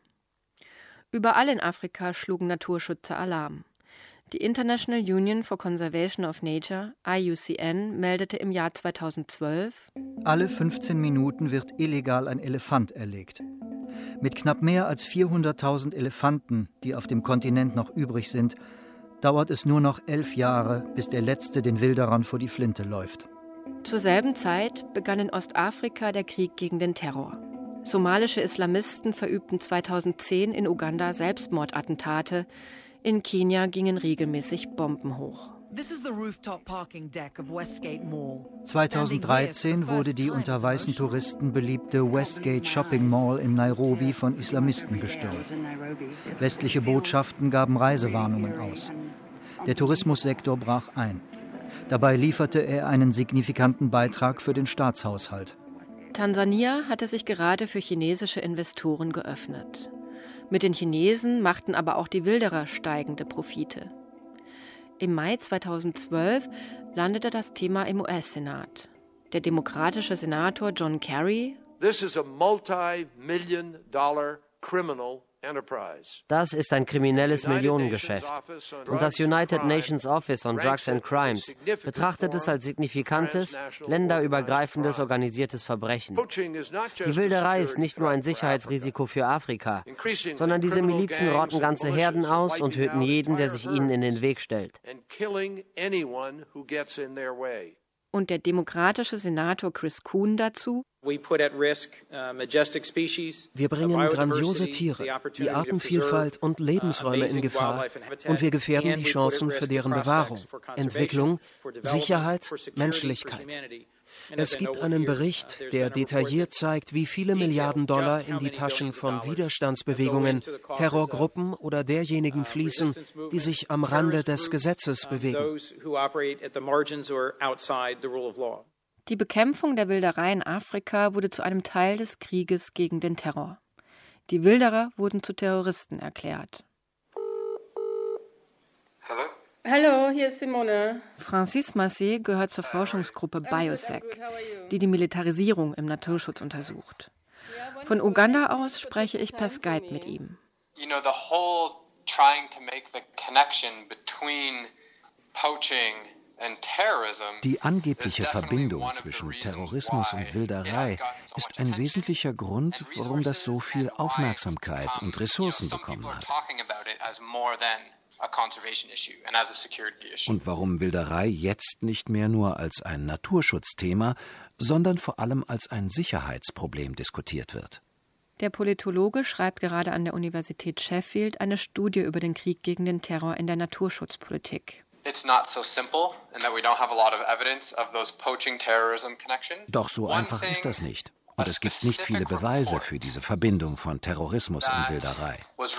Überall in Afrika schlugen Naturschützer Alarm. Die International Union for Conservation of Nature, I U C N, meldete im Jahr zweitausendzwölf: Alle fünfzehn Minuten wird illegal ein Elefant erlegt. Mit knapp mehr als vierhunderttausend Elefanten, die auf dem Kontinent noch übrig sind, dauert es nur noch elf Jahre, bis der Letzte den Wilderern vor die Flinte läuft. Zur selben Zeit begann in Ostafrika der Krieg gegen den Terror. Somalische Islamisten verübten zweitausendzehn in Uganda Selbstmordattentate. In Kenia gingen regelmäßig Bomben hoch. zweitausenddreizehn wurde die unter weißen Touristen beliebte Westgate Shopping Mall in Nairobi von Islamisten gestürmt. Westliche Botschaften gaben Reisewarnungen aus. Der Tourismussektor brach ein. Dabei lieferte er einen signifikanten Beitrag für den Staatshaushalt. Tansania hatte sich gerade für chinesische Investoren geöffnet. Mit den Chinesen machten aber auch die Wilderer steigende Profite. Im Mai zweitausendzwölf landete das Thema im U S-Senat. Der demokratische Senator John Kerry: This is a multi-million dollar criminal enterprise. Das ist ein kriminelles Millionengeschäft. Und das United Nations Office on Drugs and Crimes betrachtet es als signifikantes, länderübergreifendes organisiertes Verbrechen. Die Wilderei ist nicht nur ein Sicherheitsrisiko für Afrika, sondern diese Milizen rotten ganze Herden aus und töten jeden, der sich ihnen in den Weg stellt. Und der demokratische Senator Chris Coon dazu: Wir bringen grandiose Tiere, die Artenvielfalt und Lebensräume in Gefahr und wir gefährden die Chancen für deren Bewahrung, Entwicklung, Sicherheit, Menschlichkeit. Es gibt einen Bericht, der detailliert zeigt, wie viele Milliarden Dollar in die Taschen von Widerstandsbewegungen, Terrorgruppen oder derjenigen fließen, die sich am Rande des Gesetzes bewegen. Die Bekämpfung der Wilderei in Afrika wurde zu einem Teil des Krieges gegen den Terror. Die Wilderer wurden zu Terroristen erklärt. Hallo? Hallo, hier ist Simone. Francis Massé gehört zur Forschungsgruppe BioSec, die die Militarisierung im Naturschutz untersucht. Von Uganda aus spreche ich per Skype mit ihm. You know, the whole trying to make the connection between poaching and terrorism. Die angebliche Verbindung zwischen Terrorismus und Wilderei ist ein wesentlicher Grund, warum das so viel Aufmerksamkeit und Ressourcen bekommen hat. Und warum Wilderei jetzt nicht mehr nur als ein Naturschutzthema, sondern vor allem als ein Sicherheitsproblem diskutiert wird. Der Politologe schreibt gerade an der Universität Sheffield eine Studie über den Krieg gegen den Terror in der Naturschutzpolitik. Doch so einfach ist das nicht. Und es gibt nicht viele Beweise für diese Verbindung von Terrorismus und Wilderei.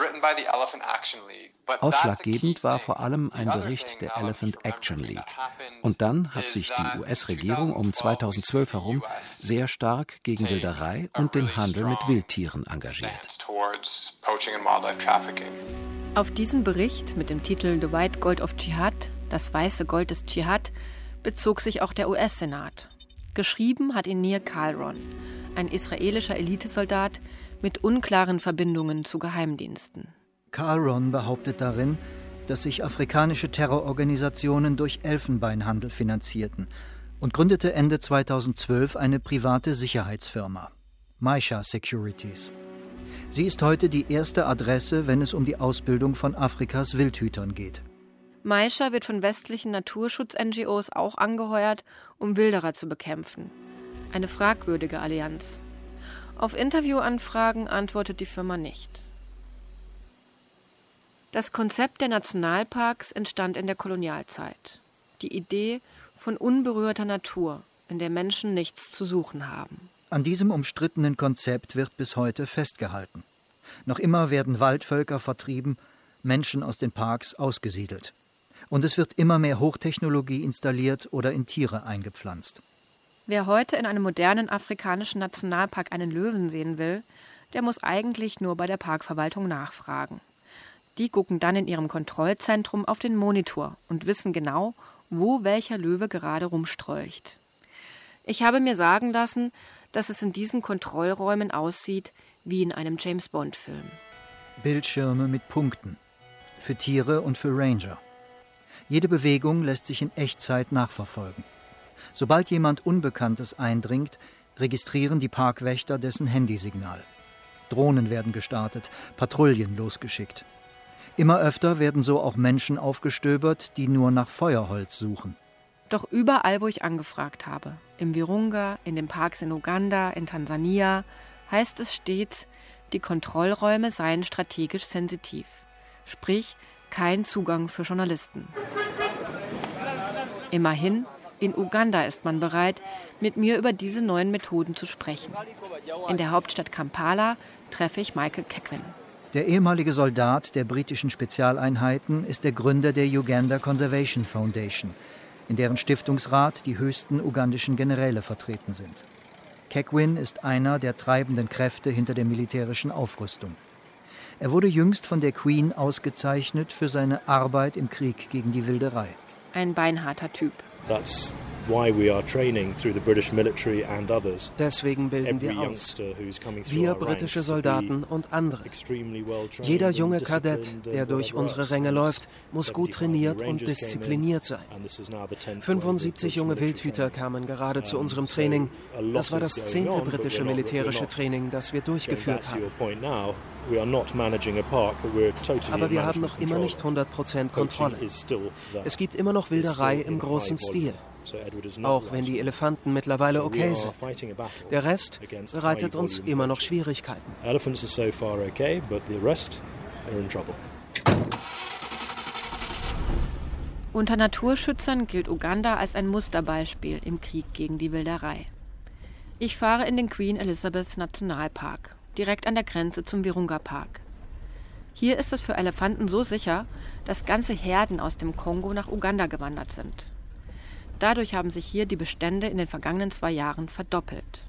Ausschlaggebend war vor allem ein Bericht der Elephant Action League. Und dann hat sich die U S-Regierung um zweitausendzwölf herum sehr stark gegen Wilderei und den Handel mit Wildtieren engagiert. Auf diesen Bericht mit dem Titel The White Gold of Dschihad, das weiße Gold des Dschihad, bezog sich auch der U S-Senat. Geschrieben hat ihn Nir Kalron, ein israelischer Elitesoldat mit unklaren Verbindungen zu Geheimdiensten. Kalron behauptet darin, dass sich afrikanische Terrororganisationen durch Elfenbeinhandel finanzierten und gründete Ende zweitausendzwölf eine private Sicherheitsfirma, Maisha Securities. Sie ist heute die erste Adresse, wenn es um die Ausbildung von Afrikas Wildhütern geht. Maisha wird von westlichen Naturschutz-N G Os auch angeheuert, um Wilderer zu bekämpfen. Eine fragwürdige Allianz. Auf Interviewanfragen antwortet die Firma nicht. Das Konzept der Nationalparks entstand in der Kolonialzeit. Die Idee von unberührter Natur, in der Menschen nichts zu suchen haben. An diesem umstrittenen Konzept wird bis heute festgehalten. Noch immer werden Waldvölker vertrieben, Menschen aus den Parks ausgesiedelt. Und es wird immer mehr Hochtechnologie installiert oder in Tiere eingepflanzt. Wer heute in einem modernen afrikanischen Nationalpark einen Löwen sehen will, der muss eigentlich nur bei der Parkverwaltung nachfragen. Die gucken dann in ihrem Kontrollzentrum auf den Monitor und wissen genau, wo welcher Löwe gerade rumstrolcht. Ich habe mir sagen lassen, dass es in diesen Kontrollräumen aussieht wie in einem James-Bond-Film. Bildschirme mit Punkten. Für Tiere und für Ranger. Jede Bewegung lässt sich in Echtzeit nachverfolgen. Sobald jemand Unbekanntes eindringt, registrieren die Parkwächter dessen Handysignal. Drohnen werden gestartet, Patrouillen losgeschickt. Immer öfter werden so auch Menschen aufgestöbert, die nur nach Feuerholz suchen. Doch überall, wo ich angefragt habe, im Virunga, in den Parks in Uganda, in Tansania, heißt es stets, die Kontrollräume seien strategisch sensitiv. Sprich, kein Zugang für Journalisten. Immerhin, in Uganda ist man bereit, mit mir über diese neuen Methoden zu sprechen. In der Hauptstadt Kampala treffe ich Michael Kekwin. Der ehemalige Soldat der britischen Spezialeinheiten ist der Gründer der Uganda Conservation Foundation, in deren Stiftungsrat die höchsten ugandischen Generäle vertreten sind. Kekwin ist einer der treibenden Kräfte hinter der militärischen Aufrüstung. Er wurde jüngst von der Queen ausgezeichnet für seine Arbeit im Krieg gegen die Wilderei. Ein beinharter Typ. Deswegen bilden wir aus. Wir britische Soldaten und andere. Jeder junge Kadett, der durch unsere Ränge läuft, muss gut trainiert und diszipliniert sein. fünfundsiebzig junge Wildhüter kamen gerade zu unserem Training. Das war das zehnte britische militärische Training, das wir durchgeführt haben. Aber wir haben noch immer nicht hundert Prozent Kontrolle. Es gibt immer noch Wilderei im großen Stil. Auch wenn die Elefanten mittlerweile okay sind. Der Rest bereitet uns immer noch Schwierigkeiten. Unter Naturschützern gilt Uganda als ein Musterbeispiel im Krieg gegen die Wilderei. Ich fahre in den Queen Elizabeth Nationalpark, direkt an der Grenze zum Virunga Park. Hier ist es für Elefanten so sicher, dass ganze Herden aus dem Kongo nach Uganda gewandert sind. Dadurch haben sich hier die Bestände in den vergangenen zwei Jahren verdoppelt.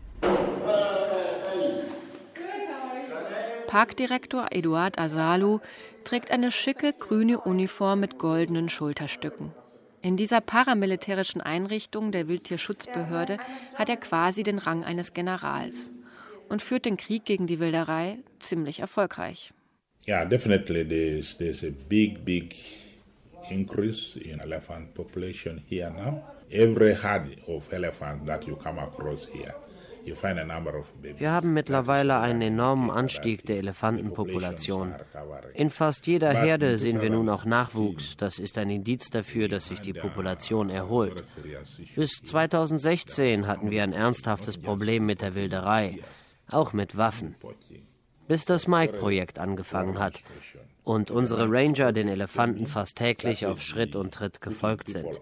Parkdirektor Eduard Asalu trägt eine schicke grüne Uniform mit goldenen Schulterstücken. In dieser paramilitärischen Einrichtung der Wildtierschutzbehörde hat er quasi den Rang eines Generals und führt den Krieg gegen die Wilderei ziemlich erfolgreich. Yeah, definitely there's, there's a big, big increase in elephant population here now. Every herd of elephants that you come across here, you find a number of babies. Wir haben mittlerweile einen enormen Anstieg der Elefantenpopulation. In fast jeder Herde sehen wir nun auch Nachwuchs. Das ist ein Indiz dafür, dass sich die Population erholt. Bis zweitausendsechzehn hatten wir ein ernsthaftes Problem mit der Wilderei, auch mit Waffen. Bis das Mike-Projekt angefangen hat und unsere Ranger den Elefanten fast täglich auf Schritt und Tritt gefolgt sind.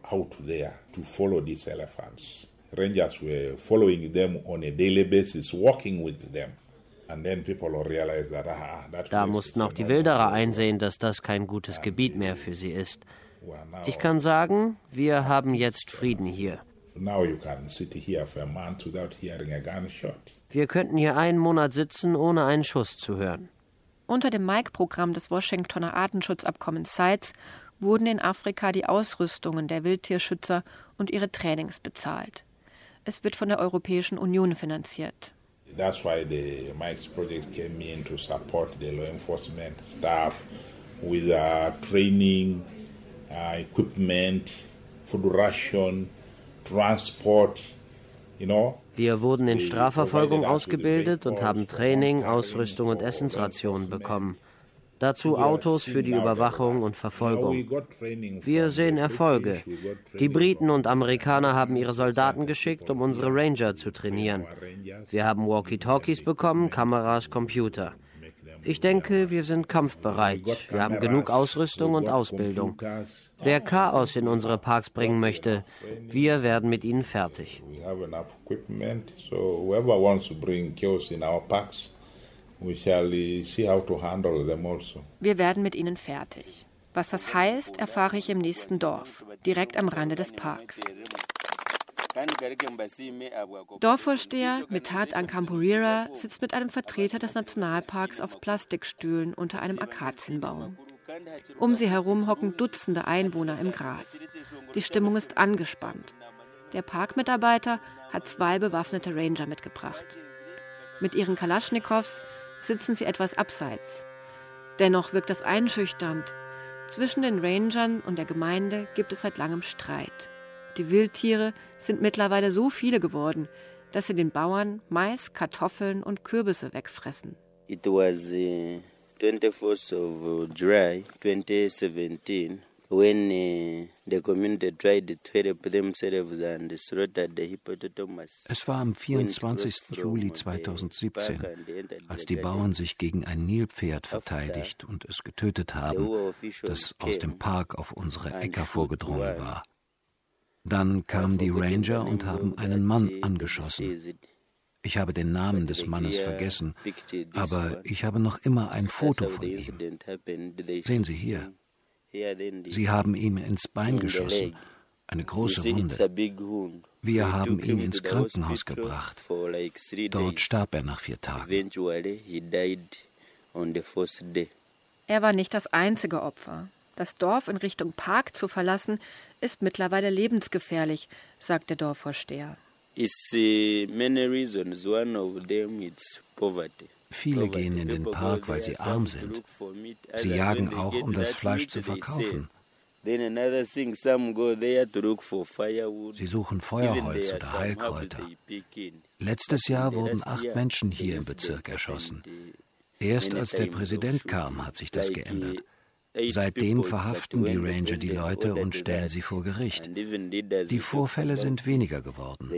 Rangers were following them on a daily basis, walking with them. And then people realized that, ah, that Da mussten auch die Wilderer einsehen, dass das kein gutes Gebiet mehr für sie ist. Ich kann sagen, wir haben jetzt Frieden hier. Now you can sit here for a month without hearing a gunshot. Wir könnten hier einen Monat sitzen, ohne einen Schuss zu hören. Unter dem Mike-Programm des Washingtoner Artenschutzabkommens CITES wurden in Afrika die Ausrüstungen der Wildtierschützer und ihre Trainings bezahlt. Es wird von der Europäischen Union finanziert. That's why the Mike's project came in to support the law enforcement staff with uh, training, uh, equipment, food ration, transport, you know. Wir wurden in Strafverfolgung ausgebildet und haben Training, Ausrüstung und Essensrationen bekommen. Dazu Autos für die Überwachung und Verfolgung. Wir sehen Erfolge. Die Briten und Amerikaner haben ihre Soldaten geschickt, um unsere Ranger zu trainieren. Wir haben Walkie-Talkies bekommen, Kameras, Computer. Ich denke, wir sind kampfbereit. Wir haben genug Ausrüstung und Ausbildung. Wer Chaos in unsere Parks bringen möchte, wir werden mit ihnen fertig. Wir werden mit ihnen fertig. Was das heißt, erfahre ich im nächsten Dorf, direkt am Rande des Parks. Dorfvorsteher Mithat Ankampurira sitzt mit einem Vertreter des Nationalparks auf Plastikstühlen unter einem Akazienbaum. Um sie herum hocken Dutzende Einwohner im Gras. Die Stimmung ist angespannt. Der Parkmitarbeiter hat zwei bewaffnete Ranger mitgebracht. Mit ihren Kalaschnikows sitzen sie etwas abseits. Dennoch wirkt das einschüchternd. Zwischen den Rangern und der Gemeinde gibt es seit langem Streit. Die Wildtiere sind mittlerweile so viele geworden, dass sie den Bauern Mais, Kartoffeln und Kürbisse wegfressen. It was uh, twenty-fourth of July twenty seventeen when uh, the community tried to help themselves and slaughtered the hippopotamus. Es war am vierundzwanzigsten Juli zweitausendsiebzehn, als die Bauern sich gegen ein Nilpferd verteidigt und es getötet haben, das aus dem Park auf unsere Äcker vorgedrungen war. Dann kamen die Ranger und haben einen Mann angeschossen. Ich habe den Namen des Mannes vergessen, aber ich habe noch immer ein Foto von ihm. Sehen Sie hier. Sie haben ihm ins Bein geschossen, eine große Wunde. Wir haben ihn ins Krankenhaus gebracht. Dort starb er nach vier Tagen. Er war nicht das einzige Opfer. Das Dorf in Richtung Park zu verlassen, ist mittlerweile lebensgefährlich, sagt der Dorfvorsteher. Viele gehen in den Park, weil sie arm sind. Sie jagen auch, um das Fleisch zu verkaufen. Sie suchen Feuerholz oder Heilkräuter. Letztes Jahr wurden acht Menschen hier im Bezirk erschossen. Erst als der Präsident kam, hat sich das geändert. Seitdem verhaften die Ranger die Leute und stellen sie vor Gericht. Die Vorfälle sind weniger geworden.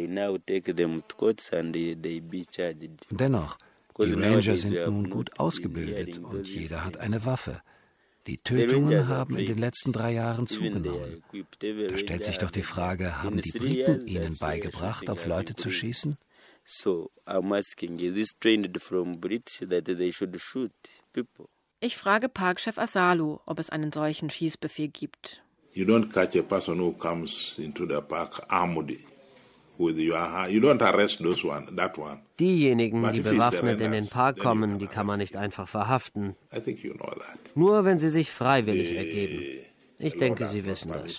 Dennoch, die Ranger sind nun gut ausgebildet und jeder hat eine Waffe. Die Tötungen haben in den letzten drei Jahren zugenommen. Da stellt sich doch die Frage, haben die Briten ihnen beigebracht, auf Leute zu schießen? Ich frage Parkchef Asalo, ob es einen solchen Schießbefehl gibt. You don't catch a person who comes into the park armed with your hand. You don't arrest those one, that one. Diejenigen, die bewaffnet in den Park kommen, die kann man nicht einfach verhaften. Nur wenn sie sich freiwillig ergeben. Ich denke, Sie wissen das.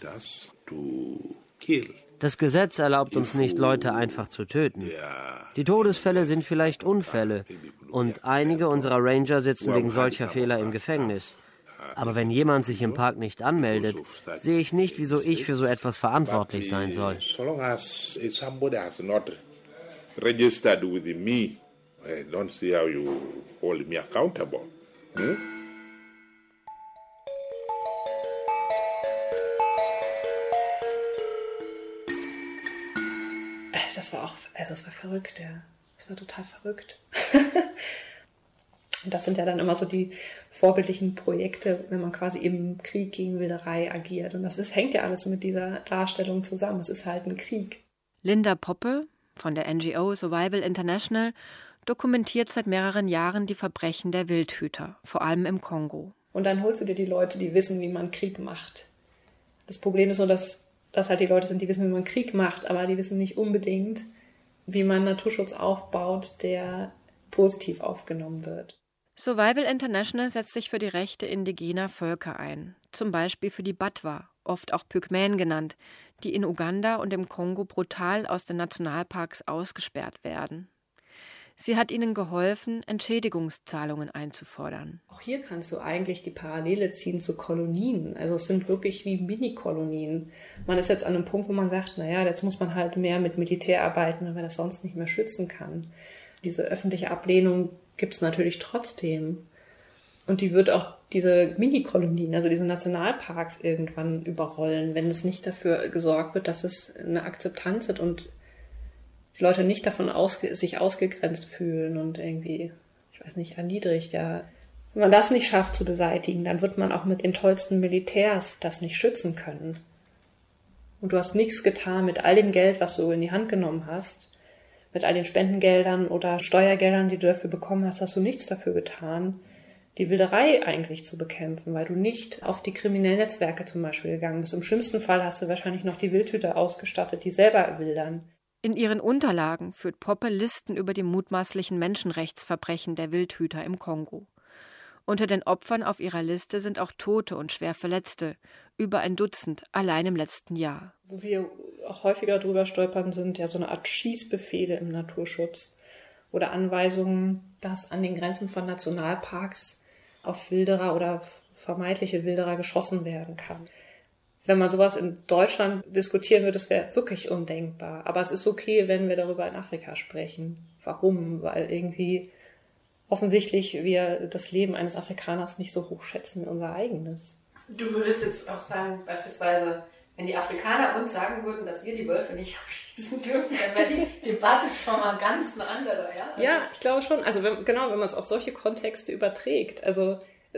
Das Gesetz erlaubt uns nicht, Leute einfach zu töten. Die Todesfälle sind vielleicht Unfälle und einige unserer Ranger sitzen wegen solcher Fehler im Gefängnis. Aber wenn jemand sich im Park nicht anmeldet, sehe ich nicht, wieso ich für so etwas verantwortlich sein soll. Registered with me, I don't see how you hold me accountable. Hmm? Das war auch, also das war verrückt, ja. Das war total verrückt. Und das sind ja dann immer so die vorbildlichen Projekte, wenn man quasi im Krieg gegen Wilderei agiert. Und das ist, hängt ja alles mit dieser Darstellung zusammen. Es ist halt ein Krieg. Linda Poppe von der N G O Survival International dokumentiert seit mehreren Jahren die Verbrechen der Wildhüter, vor allem im Kongo. Und dann holst du dir die Leute, die wissen, wie man Krieg macht. Das Problem ist nur, dass das halt die Leute sind, die wissen, wie man Krieg macht, aber die wissen nicht unbedingt, wie man Naturschutz aufbaut, der positiv aufgenommen wird. Survival International setzt sich für die Rechte indigener Völker ein, zum Beispiel für die Batwa, oft auch Pygmäen genannt, die in Uganda und im Kongo brutal aus den Nationalparks ausgesperrt werden. Sie hat ihnen geholfen, Entschädigungszahlungen einzufordern. Auch hier kannst du eigentlich die Parallele ziehen zu Kolonien. Also es sind wirklich wie Mini-Kolonien. Man ist jetzt an einem Punkt, wo man sagt, naja, jetzt muss man halt mehr mit Militär arbeiten, weil man das sonst nicht mehr schützen kann. Diese öffentliche Ablehnung gibt es natürlich trotzdem. Und die wird auch diese Mini-Kolonien, also diese Nationalparks irgendwann überrollen, wenn es nicht dafür gesorgt wird, dass es eine Akzeptanz hat und die Leute nicht davon ausge- sich ausgegrenzt fühlen und irgendwie, ich weiß nicht, erniedrigt, ja. Wenn man das nicht schafft zu beseitigen, dann wird man auch mit den tollsten Militärs das nicht schützen können. Und du hast nichts getan mit all dem Geld, was du in die Hand genommen hast, mit all den Spendengeldern oder Steuergeldern, die du dafür bekommen hast, hast du nichts dafür getan, die Wilderei eigentlich zu bekämpfen, weil du nicht auf die kriminellen Netzwerke zum Beispiel gegangen bist. Im schlimmsten Fall hast du wahrscheinlich noch die Wildhüter ausgestattet, die selber wildern. In ihren Unterlagen führt Poppe Listen über die mutmaßlichen Menschenrechtsverbrechen der Wildhüter im Kongo. Unter den Opfern auf ihrer Liste sind auch Tote und schwer Verletzte, über ein Dutzend allein im letzten Jahr. Wo wir auch häufiger drüber stolpern, sind ja so eine Art Schießbefehle im Naturschutz oder Anweisungen, dass an den Grenzen von Nationalparks auf Wilderer oder vermeintliche Wilderer geschossen werden kann. Wenn man sowas in Deutschland diskutieren würde, das wäre wirklich undenkbar. Aber es ist okay, wenn wir darüber in Afrika sprechen. Warum? Weil irgendwie offensichtlich wir das Leben eines Afrikaners nicht so hoch schätzen wie unser eigenes. Du würdest jetzt auch sagen, beispielsweise, wenn die Afrikaner uns sagen würden, dass wir die Wölfe nicht abschießen dürfen, dann wäre die Debatte schon mal ganz eine andere, ja? Also ja, ich glaube schon. Also wenn, genau, wenn man es auf solche Kontexte überträgt. Also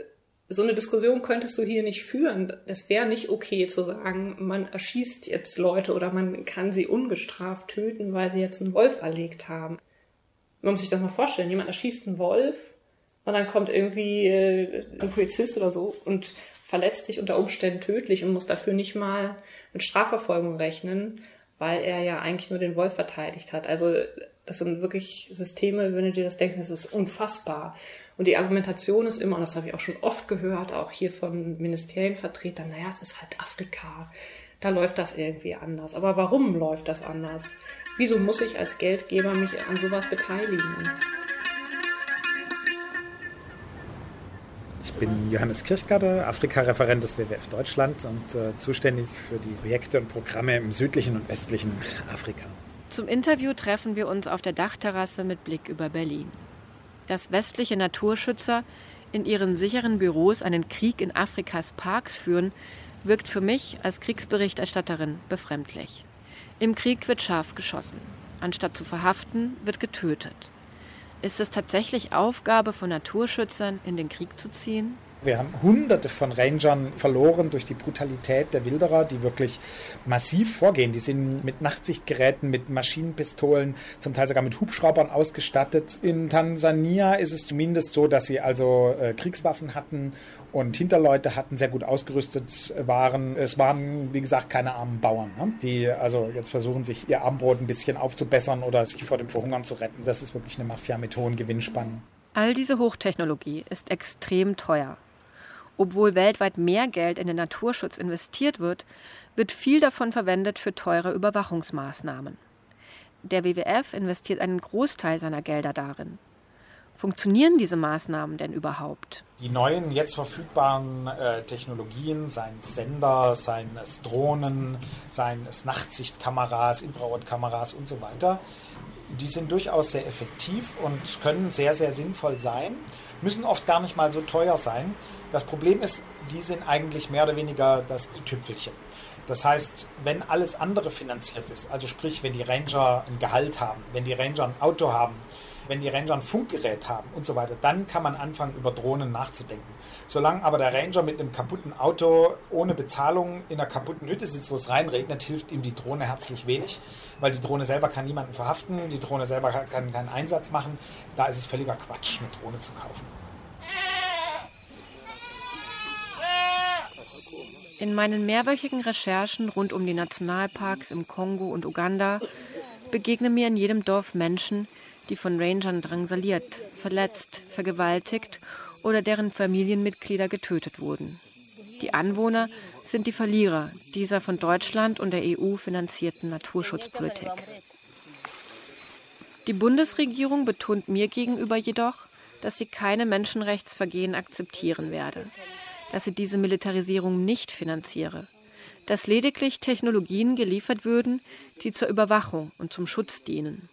so eine Diskussion könntest du hier nicht führen. Es wäre nicht okay zu sagen, man erschießt jetzt Leute oder man kann sie ungestraft töten, weil sie jetzt einen Wolf erlegt haben. Man muss sich das mal vorstellen, jemand erschießt einen Wolf und dann kommt irgendwie äh, ein Polizist oder so und verletzt sich unter Umständen tödlich und muss dafür nicht mal mit Strafverfolgung rechnen, weil er ja eigentlich nur den Wolf verteidigt hat. Also das sind wirklich Systeme, wenn du dir das denkst, das ist unfassbar. Und die Argumentation ist immer, und das habe ich auch schon oft gehört, auch hier von Ministerienvertretern, naja, es ist halt Afrika, da läuft das irgendwie anders. Aber warum läuft das anders? Wieso muss ich als Geldgeber mich an sowas beteiligen? Ich bin Johannes Kirchgarder, Afrika-Referent des W W F Deutschland und äh, zuständig für die Projekte und Programme im südlichen und westlichen Afrika. Zum Interview treffen wir uns auf der Dachterrasse mit Blick über Berlin. Dass westliche Naturschützer in ihren sicheren Büros einen Krieg in Afrikas Parks führen, wirkt für mich als Kriegsberichterstatterin befremdlich. Im Krieg wird scharf geschossen. Anstatt zu verhaften, wird getötet. Ist es tatsächlich Aufgabe von Naturschützern, in den Krieg zu ziehen? Wir haben Hunderte von Rangern verloren durch die Brutalität der Wilderer, die wirklich massiv vorgehen. Die sind mit Nachtsichtgeräten, mit Maschinenpistolen, zum Teil sogar mit Hubschraubern ausgestattet. In Tansania ist es zumindest so, dass sie also äh, Kriegswaffen hatten und Hinterleute hatten, sehr gut ausgerüstet waren. Es waren, wie gesagt, keine armen Bauern, ne? Die also jetzt versuchen, sich ihr Abendbrot ein bisschen aufzubessern oder sich vor dem Verhungern zu retten. Das ist wirklich eine Mafia mit hohen Gewinnspannen. All diese Hochtechnologie ist extrem teuer. Obwohl weltweit mehr Geld in den Naturschutz investiert wird, wird viel davon verwendet für teure Überwachungsmaßnahmen. Der W W F investiert einen Großteil seiner Gelder darin. Funktionieren diese Maßnahmen denn überhaupt? Die neuen, jetzt verfügbaren äh, Technologien, seien es Sender, seien es Drohnen, seien es Nachtsichtkameras, Infrarotkameras und so weiter, die sind durchaus sehr effektiv und können sehr, sehr sinnvoll sein, müssen oft gar nicht mal so teuer sein. Das Problem ist, die sind eigentlich mehr oder weniger das i-Tüpfelchen. Das heißt, wenn alles andere finanziert ist, also sprich, wenn die Ranger ein Gehalt haben, wenn die Ranger ein Auto haben, wenn die Ranger ein Funkgerät haben und so weiter, dann kann man anfangen, über Drohnen nachzudenken. Solange aber der Ranger mit einem kaputten Auto ohne Bezahlung in einer kaputten Hütte sitzt, wo es reinregnet, hilft ihm die Drohne herzlich wenig, weil die Drohne selber kann niemanden verhaften, die Drohne selber kann keinen Einsatz machen. Da ist es völliger Quatsch, eine Drohne zu kaufen. In meinen mehrwöchigen Recherchen rund um die Nationalparks im Kongo und Uganda begegnen mir in jedem Dorf Menschen, die von Rangern drangsaliert, verletzt, vergewaltigt oder deren Familienmitglieder getötet wurden. Die Anwohner sind die Verlierer dieser von Deutschland und der E U finanzierten Naturschutzpolitik. Die Bundesregierung betont mir gegenüber jedoch, dass sie keine Menschenrechtsvergehen akzeptieren werde, dass sie diese Militarisierung nicht finanziere, dass lediglich Technologien geliefert würden, die zur Überwachung und zum Schutz dienen.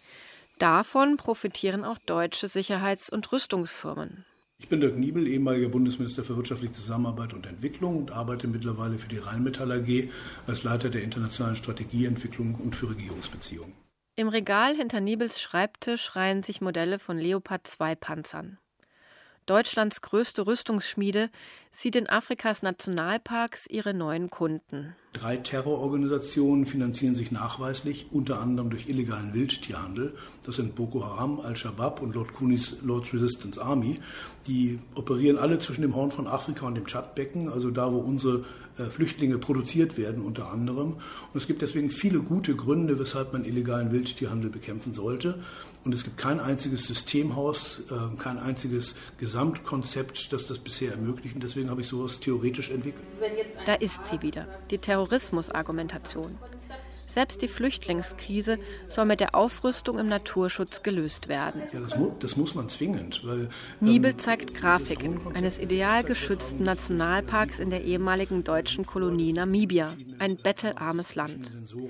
Davon profitieren auch deutsche Sicherheits- und Rüstungsfirmen. Ich bin Dirk Niebel, ehemaliger Bundesminister für wirtschaftliche Zusammenarbeit und Entwicklung und arbeite mittlerweile für die Rheinmetall A G als Leiter der internationalen Strategieentwicklung und für Regierungsbeziehungen. Im Regal hinter Niebels Schreibtisch reihen sich Modelle von Leopard zwei Panzern. Deutschlands größte Rüstungsschmiede sieht in Afrikas Nationalparks ihre neuen Kunden. Drei Terrororganisationen finanzieren sich nachweislich, unter anderem durch illegalen Wildtierhandel. Das sind Boko Haram, Al-Shabaab und Lord Cooney's Lord's Resistance Army. Die operieren alle zwischen dem Horn von Afrika und dem Tschadbecken, also da, wo unsere äh, Flüchtlinge produziert werden unter anderem. Und es gibt deswegen viele gute Gründe, weshalb man illegalen Wildtierhandel bekämpfen sollte. Und es gibt kein einziges Systemhaus, äh, kein einziges Gesamtkonzept, das das bisher ermöglicht. Und deswegen habe ich sowas theoretisch entwickelt. Da ist sie wieder, die Terrorismusargumentation. Selbst die Flüchtlingskrise soll mit der Aufrüstung im Naturschutz gelöst werden. Ja, das, mu- das muss man zwingend. Weil, Niebel zeigt Grafiken eines ideal geschützten Nationalparks in der ehemaligen deutschen Kolonie Namibia, ein bettelarmes Land.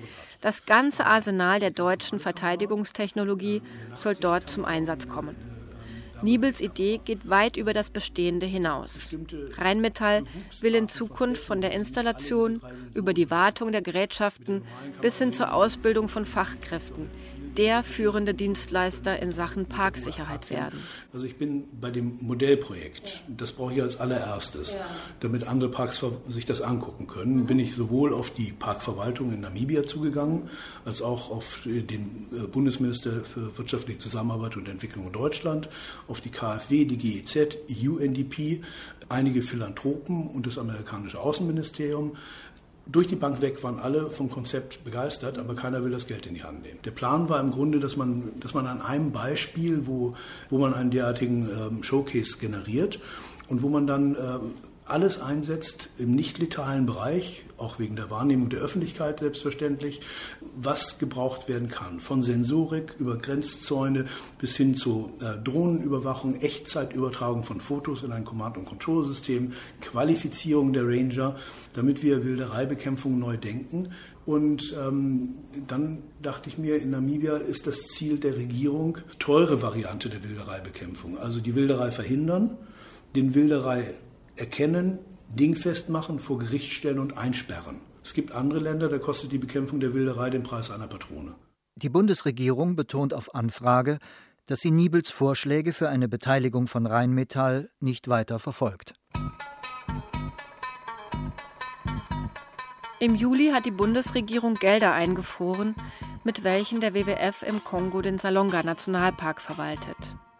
Das ganze Arsenal der deutschen Verteidigungstechnologie soll dort zum Einsatz kommen. Niebels Idee geht weit über das Bestehende hinaus. Rheinmetall will in Zukunft von der Installation über die Wartung der Gerätschaften bis hin zur Ausbildung von Fachkräften der führende Dienstleister in Sachen Parksicherheit werden. Also ich bin bei dem Modellprojekt, das brauche ich als allererstes, damit andere Parks sich das angucken können, bin ich sowohl auf die Parkverwaltung in Namibia zugegangen, als auch auf den Bundesminister für wirtschaftliche Zusammenarbeit und Entwicklung in Deutschland, auf die K f W, die G E Z, U N D P, einige Philanthropen und das amerikanische Außenministerium. Durch die Bank weg waren alle vom Konzept begeistert, aber keiner will das Geld in die Hand nehmen. Der Plan war im Grunde, dass man, dass man an einem Beispiel, wo, wo man einen derartigen ähm, Showcase generiert und wo man dann ähm, alles einsetzt im nicht letalen Bereich, auch wegen der Wahrnehmung der Öffentlichkeit selbstverständlich, was gebraucht werden kann. Von Sensorik über Grenzzäune bis hin zu äh, Drohnenüberwachung, Echtzeitübertragung von Fotos in ein Command-and-Control-System, Qualifizierung der Ranger, damit wir Wildereibekämpfung neu denken. Und ähm, dann dachte ich mir, in Namibia ist das Ziel der Regierung teure Variante der Wildereibekämpfung. Also die Wilderei verhindern, den Wilderei erkennen, dingfest machen, vor Gericht stellen und einsperren. Es gibt andere Länder, da kostet die Bekämpfung der Wilderei den Preis einer Patrone. Die Bundesregierung betont auf Anfrage, dass sie Niebels Vorschläge für eine Beteiligung von Rheinmetall nicht weiter verfolgt. Im Juli hat die Bundesregierung Gelder eingefroren, mit welchen der W W F im Kongo den Salonga-Nationalpark verwaltet.